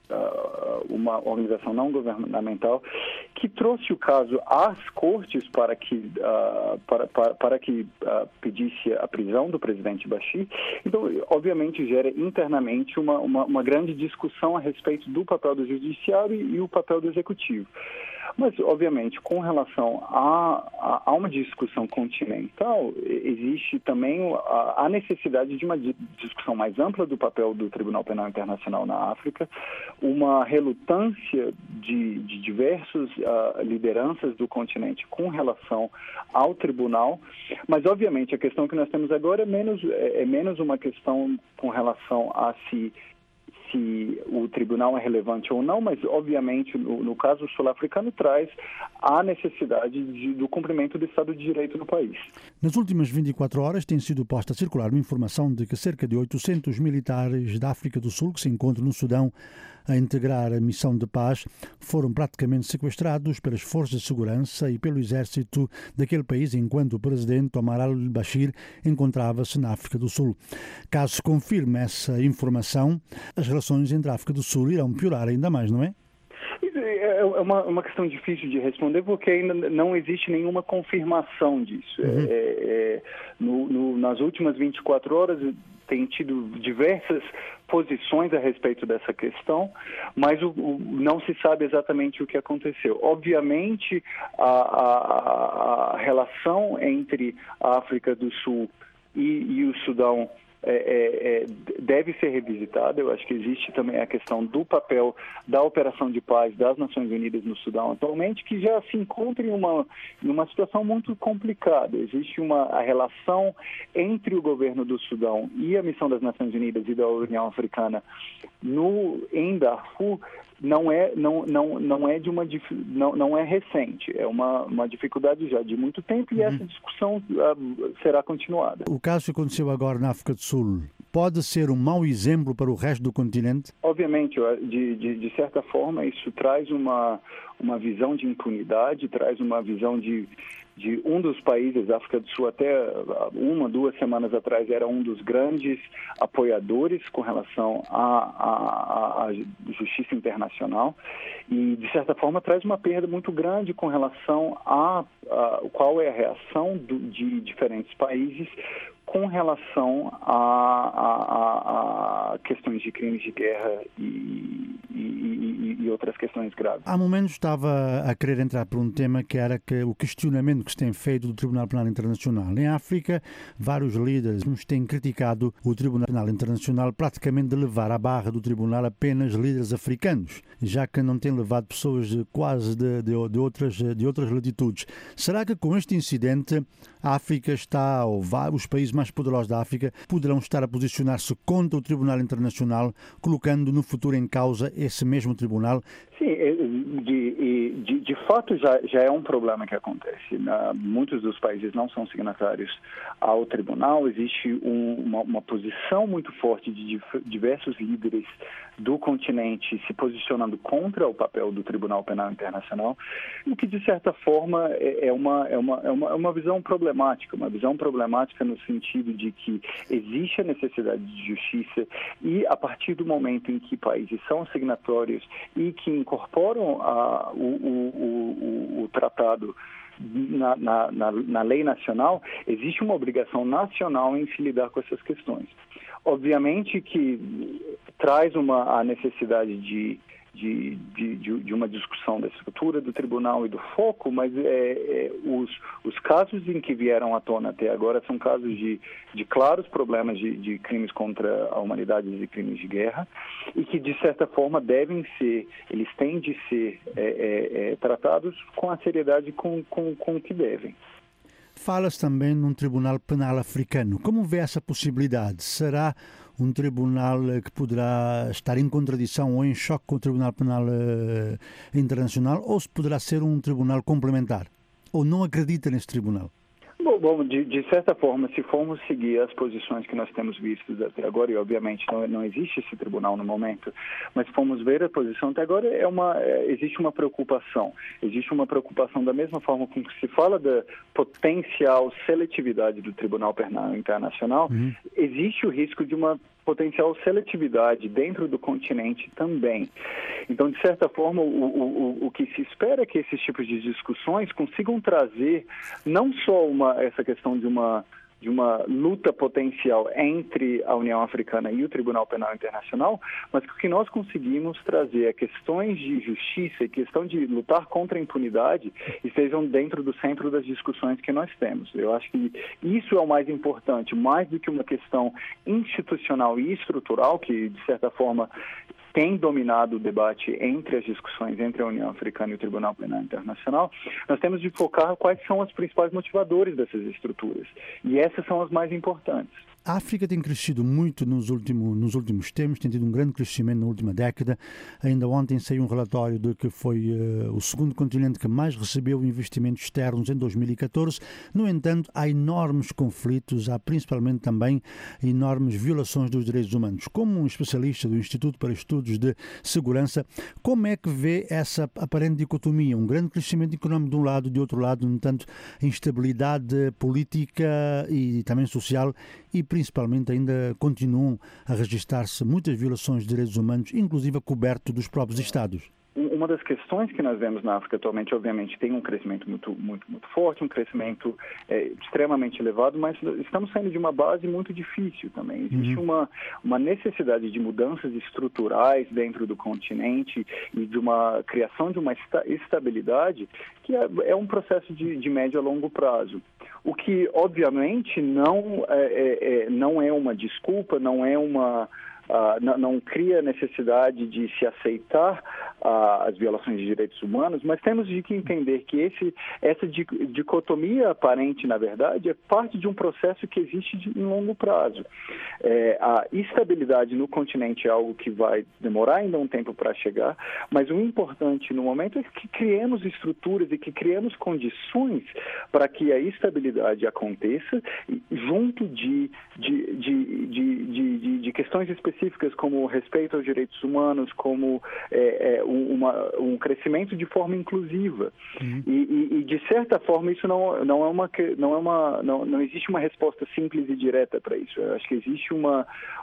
uh, uma organização não governamental, que trouxe o caso às cortes para que, uh, para, para, para que uh, pedisse a prisão do presidente Bashir. Então, obviamente, gera internamente uma, uma, uma grande discussão a respeito do papel do judiciário e, e o papel do executivo. Mas, obviamente, com relação a, a, a uma discussão continental, existe também a, a necessidade de uma discussão mais ampla do papel do Tribunal Penal Internacional na África, uma relutância de, de diversas uh, lideranças do continente com relação ao tribunal, mas, obviamente, a questão que nós temos agora é menos, é, é menos uma questão com relação a se se o tribunal é relevante ou não, mas, obviamente, no, no caso sul-africano, traz a necessidade de, do cumprimento do Estado de Direito no país. Nas últimas vinte e quatro horas tem sido posta a circular uma informação de que cerca de oitocentos militares da África do Sul que se encontram no Sudão a integrar a missão de paz foram praticamente sequestrados pelas forças de segurança e pelo exército daquele país enquanto o presidente Omar al-Bashir encontrava-se na África do Sul. Caso se confirme essa informação, as relações entre a África do Sul irão piorar ainda mais, não é? É uma, uma questão difícil de responder porque ainda não existe nenhuma confirmação disso. Uhum. É, é, no, no, nas últimas vinte e quatro horas tem tido diversas posições a respeito dessa questão, mas o, o, não se sabe exatamente o que aconteceu. Obviamente, a, a, a relação entre a África do Sul e, e o Sudão É, é, é, deve ser revisitada. Eu acho que existe também a questão do papel da operação de paz das Nações Unidas no Sudão atualmente, que já se encontra em uma, em uma situação muito complicada. Existe uma a relação entre o governo do Sudão e a missão das Nações Unidas e da União Africana no, em Darfur não é, não, não, não é, de uma, não, não é recente, é uma, uma dificuldade já de muito tempo e uhum. essa discussão uh, será continuada. O caso que aconteceu agora na África do Sul pode ser um mau exemplo para o resto do continente? Obviamente, de, de, de certa forma, isso traz uma, uma visão de impunidade, traz uma visão de de um dos países, a África do Sul, até uma, duas semanas atrás, era um dos grandes apoiadores com relação à, à, à justiça internacional e, de certa forma, traz uma perda muito grande com relação a, a qual é a reação do, de diferentes países com relação a, a, a questões de crimes de guerra e, e, e outras questões graves. Há momentos estava a querer entrar por um tema que era que o questionamento que se tem feito do Tribunal Penal Internacional. Em África, vários líderes têm criticado o Tribunal Penal Internacional praticamente de levar à barra do Tribunal apenas líderes africanos, já que não tem levado pessoas de, quase de, de, de, outras, de outras latitudes. Será que com este incidente a África está, ou vai, os países mais poderosos da África poderão estar a posicionar-se contra o Tribunal Internacional, colocando no futuro em causa esse mesmo tribunal? Sim, de, de, de fato já, já é um problema que acontece. Na, muitos dos países não são signatários ao tribunal, existe um, uma, uma posição muito forte de diversos líderes do continente se posicionando contra o papel do Tribunal Penal Internacional, o que de certa forma é, é, uma, é, uma, é, uma, é uma visão problemática, uma visão problemática no sentido de que existe a necessidade de justiça e a partir do momento em que países são signatórios e que incorporam a, o, o, o, o tratado Na, na, na, na lei nacional, existe uma obrigação nacional em se lidar com essas questões. Obviamente que traz uma, a necessidade de, de, de, de uma discussão da estrutura do tribunal e do foco, mas é, é, os, os casos em que vieram à tona até agora são casos de, de claros problemas de, de crimes contra a humanidade e crimes de guerra, e que, de certa forma, devem ser, eles têm de ser é, é, é, tratados com a seriedade com, com, com que devem. Fala-se também num tribunal penal africano. Como vê essa possibilidade? Será um tribunal que poderá estar em contradição ou em choque com o Tribunal Penal uh, Internacional, ou se poderá ser um tribunal complementar? Ou não acredita nesse tribunal? Bom, bom de, de certa forma, se formos seguir as posições que nós temos visto até agora, e obviamente não, não existe esse tribunal no momento, mas se formos ver a posição até agora, é uma, é, existe uma preocupação. Existe uma preocupação da mesma forma com que se fala da potencial seletividade do Tribunal Penal Internacional, uhum. Existe o risco de uma potencial seletividade dentro do continente também. Então, de certa forma, o, o, o que se espera é que esses tipos de discussões consigam trazer não só uma, essa questão de uma, de uma luta potencial entre a União Africana e o Tribunal Penal Internacional, mas que o que nós conseguimos trazer é questões de justiça e questão de lutar contra a impunidade estejam dentro do centro das discussões que nós temos. Eu acho que isso é o mais importante, mais do que uma questão institucional e estrutural, que, de certa forma, tem dominado o debate entre as discussões entre a União Africana e o Tribunal Penal Internacional. Nós temos de focar quais são os principais motivadores dessas estruturas. E essas são as mais importantes. A África tem crescido muito nos últimos, nos últimos tempos, tem tido um grande crescimento na última década. Ainda ontem saiu um relatório de que foi uh, o segundo continente que mais recebeu investimentos externos em dois mil e catorze. No entanto, há enormes conflitos, há principalmente também enormes violações dos direitos humanos. Como um especialista do Instituto para Estudos de Segurança, como é que vê essa aparente dicotomia? Um grande crescimento económico de um lado, de outro lado, no entanto, instabilidade política e também social, e principalmente ainda continuam a registrar-se muitas violações de direitos humanos, inclusive coberto dos próprios Estados. Uma das questões que nós vemos na África atualmente, obviamente, tem um crescimento muito, muito, muito forte, um crescimento é, extremamente elevado, mas estamos saindo de uma base muito difícil também. Existe uhum. uma, uma necessidade de mudanças estruturais dentro do continente e de uma criação de uma esta, estabilidade que é, é um processo de, de médio a longo prazo. O que, obviamente, não é, é, é, não é uma desculpa, não é uma... Uh, não, não cria necessidade de se aceitar uh, as violações de direitos humanos, mas temos de que entender que esse, essa dicotomia aparente, na verdade, é parte de um processo que existe de, em longo prazo. É, a estabilidade no continente é algo que vai demorar ainda um tempo para chegar, mas o importante no momento é que criemos estruturas e que criemos condições para que a estabilidade aconteça junto de, de, de, de, de, de, de questões específicas como respeito aos direitos humanos, como é, é, uma, um crescimento de forma inclusiva. Uhum. E, e, e, de certa forma, isso não, não é uma... Não, é uma não, não existe uma resposta simples e direta para isso. Eu acho que existe uma...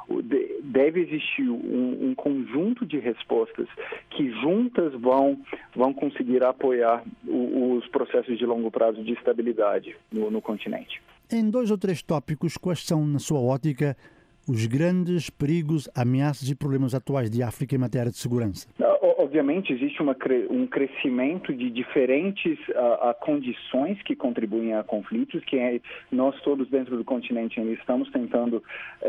Deve existir um, um conjunto de respostas que juntas vão, vão conseguir apoiar o, os processos de longo prazo de estabilidade no, no continente. Em dois ou três tópicos, quais são, na sua ótica, os grandes perigos, ameaças e problemas atuais de África em matéria de segurança? Obviamente, existe uma, um crescimento de diferentes uh, uh, condições que contribuem a conflitos, que é, nós todos dentro do continente ainda estamos tentando é,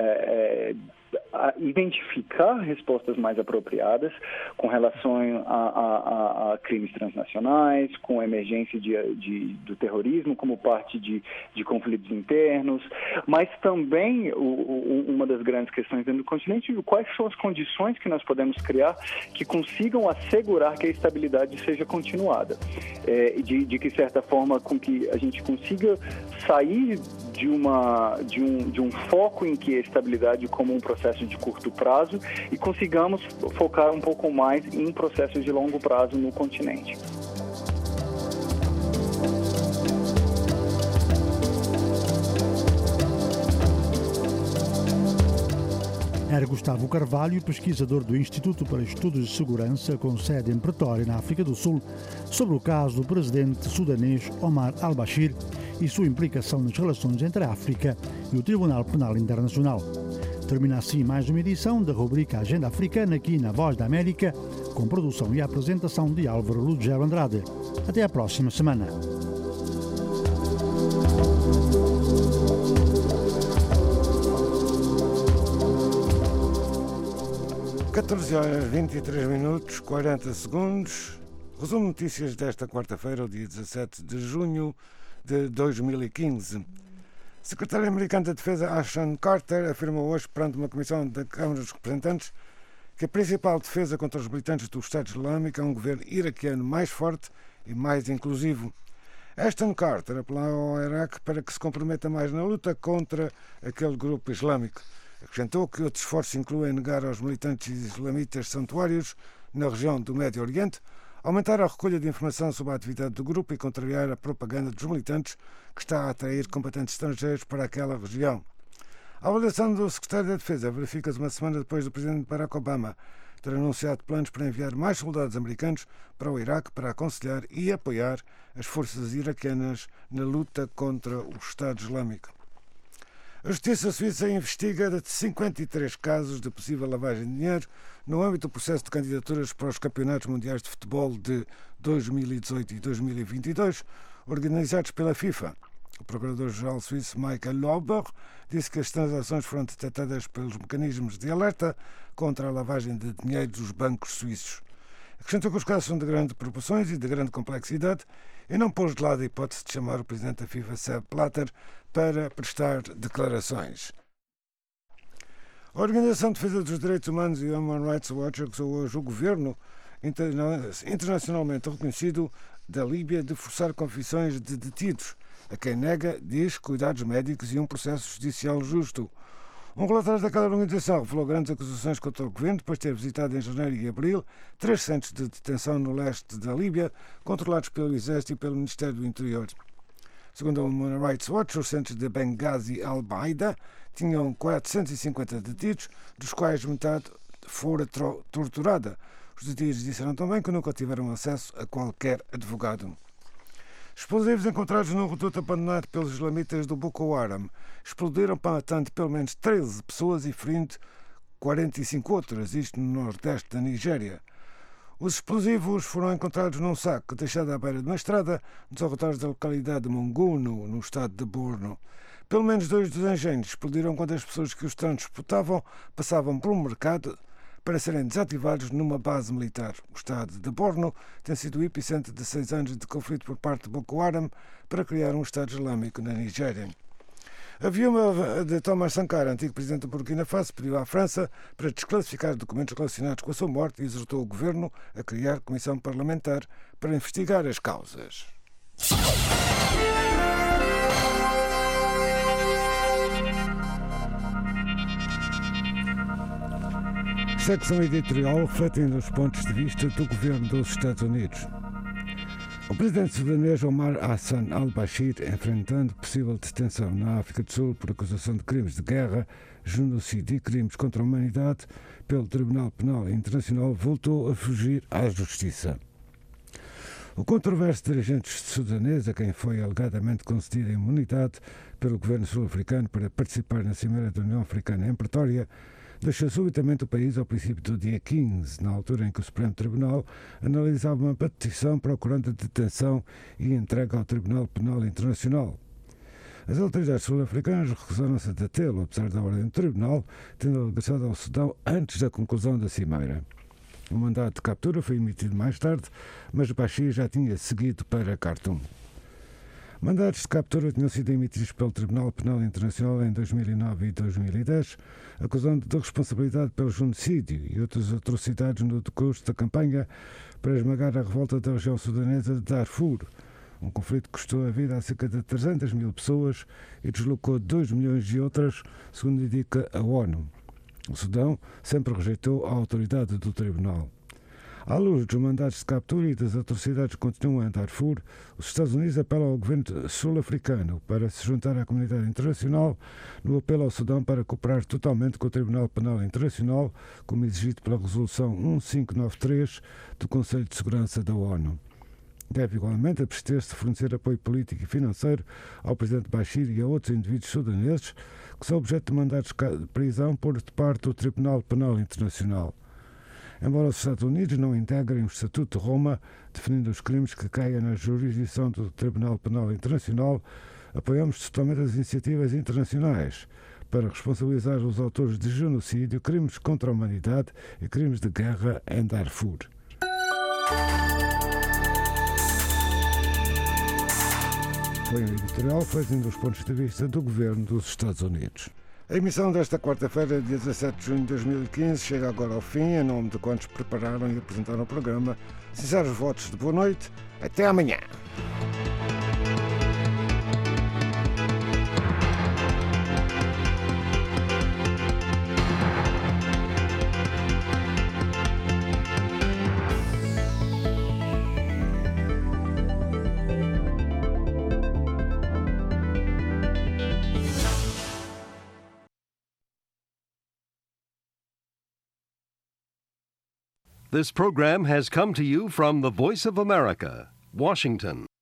é, a identificar respostas mais apropriadas com relação a, a, a crimes transnacionais, com a emergência de, de, do terrorismo como parte de, de conflitos internos, mas também o, o, uma das grandes questões dentro do continente, quais são as condições que nós podemos criar que consigam assegurar que a estabilidade seja continuada, é, de, de que certa forma com que a gente consiga sair de, uma, de, um, de um foco em que a estabilidade como um processo de curto prazo e consigamos focar um pouco mais em processos de longo prazo no continente. Era Gustavo Carvalho, pesquisador do Instituto para Estudos de Segurança, com sede em Pretória, na África do Sul, sobre o caso do presidente sudanês Omar al-Bashir e sua implicação nas relações entre a África e o Tribunal Penal Internacional. Termina assim mais uma edição da rubrica Agenda Africana aqui na Voz da América. com produção e apresentação de Álvaro Lugero Andrade. Até à próxima semana. catorze horas e vinte e três minutos, quarenta segundos. Resumo notícias desta quarta-feira, o dia dezassete de junho de dois mil e quinze. O secretário americano da Defesa Ashton Carter afirmou hoje perante uma comissão da Câmara dos Representantes que a principal defesa contra os militantes do Estado Islâmico é um governo iraquiano mais forte e mais inclusivo. Ashton Carter apelou ao Iraque para que se comprometa mais na luta contra aquele grupo islâmico. Acrescentou que outros esforços incluem negar aos militantes islamitas santuários na região do Médio Oriente, aumentar a recolha de informação sobre a atividade do grupo e contrariar a propaganda dos militantes que está a atrair combatentes estrangeiros para aquela região. A avaliação do secretário da Defesa verifica-se uma semana depois do presidente Barack Obama ter anunciado planos para enviar mais soldados americanos para o Iraque para aconselhar e apoiar as forças iraquianas na luta contra o Estado Islâmico. A Justiça Suíça investiga cinquenta e três casos de possível lavagem de dinheiro no âmbito do processo de candidaturas para os Campeonatos Mundiais de Futebol de dois mil e dezoito e dois mil e vinte e dois, organizados pela FIFA. O Procurador-Geral suíço Michael Lauber disse que as transações foram detectadas pelos mecanismos de alerta contra a lavagem de dinheiro dos bancos suíços. Acrescentou que os casos são de grandes proporções e de grande complexidade e não pôs de lado a hipótese de chamar o presidente da FIFA, Sepp Blatter, para prestar declarações. A Organização de Defesa dos Direitos Humanos e Human Rights Watch acusou hoje o governo internacionalmente reconhecido da Líbia de forçar confissões de detidos, a quem nega, diz, cuidados médicos e um processo judicial justo. Um relatório daquela organização revelou grandes acusações contra o governo depois de ter visitado em janeiro e abril três centros de detenção no leste da Líbia, controlados pelo Exército e pelo Ministério do Interior. Segundo a Human Rights Watch, os centros de Benghazi e Al-Baida tinham quatrocentos e cinquenta detidos, dos quais metade fora torturada. Os detidos disseram também que nunca tiveram acesso a qualquer advogado. Explosivos encontrados num reduto abandonado pelos islamitas do Boko Haram explodiram, matando pelo menos treze pessoas e ferindo quarenta e cinco outras, isto no nordeste da Nigéria. Os explosivos foram encontrados num saco deixado à beira de uma estrada nos arredores da localidade de Monguno, no estado de Borno. Pelo menos dois dos engenhos explodiram quando as pessoas que os transportavam passavam por um mercado para serem desativados numa base militar. O estado de Borno tem sido o epicentro de seis anos de conflito por parte de Boko Haram para criar um Estado Islâmico na Nigéria. A viúva de Thomas Sankara, antigo presidente do Burkina Faso, pediu à França para desclassificar documentos relacionados com a sua morte e exortou o governo a criar comissão parlamentar para investigar as causas. Secção editorial refletindo os pontos de vista do governo dos Estados Unidos. O presidente sudanês Omar Hassan al-Bashir, enfrentando possível detenção na África do Sul por acusação de crimes de guerra, genocídio e crimes contra a humanidade pelo Tribunal Penal Internacional, voltou a fugir à justiça. O controverso dirigente sudanês, a quem foi alegadamente concedida imunidade pelo governo sul-africano para participar na Cimeira da União Africana em Pretória, deixou subitamente o país ao princípio do dia quinze, na altura em que o Supremo Tribunal analisava uma petição procurando a detenção e entrega ao Tribunal Penal Internacional. As autoridades sul-africanas recusaram-se a detê-lo, apesar da ordem do Tribunal, tendo alegaçado ao Sudão antes da conclusão da Cimeira. O mandato de captura foi emitido mais tarde, mas Bashir já tinha seguido para Khartoum. Mandatos de captura tinham sido emitidos pelo Tribunal Penal Internacional em dois mil e nove e dois mil e dez, acusando de responsabilidade pelo genocídio e outras atrocidades no decurso da campanha para esmagar a revolta da região sudanesa de Darfur, um conflito que custou a vida a cerca de trezentas mil pessoas e deslocou dois milhões de outras, segundo indica a ONU. O Sudão sempre rejeitou a autoridade do Tribunal. À luz dos mandatos de captura e das atrocidades que continuam em Darfur, os Estados Unidos apelam ao governo sul-africano para se juntar à comunidade internacional no apelo ao Sudão para cooperar totalmente com o Tribunal Penal Internacional, como exigido pela Resolução mil quinhentos e noventa e três do Conselho de Segurança da ONU. Deve igualmente abster-se de fornecer apoio político e financeiro ao presidente Bashir e a outros indivíduos sudaneses que são objeto de mandatos de prisão por parte do Tribunal Penal Internacional. embora os Estados Unidos não integrem o Estatuto de Roma, definindo os crimes que caem na jurisdição do Tribunal Penal Internacional, apoiamos totalmente as iniciativas internacionais para responsabilizar os autores de genocídio, crimes contra a humanidade e crimes de guerra em Darfur. Foi um editorial feito dos pontos de vista do governo dos Estados Unidos. A emissão desta quarta-feira, dia dezassete de junho de dois mil e quinze, chega agora ao fim. Em nome de quantos prepararam e apresentaram o programa, sinceros votos de boa noite. Até amanhã. This program has come to you from the Voice of America, Washington.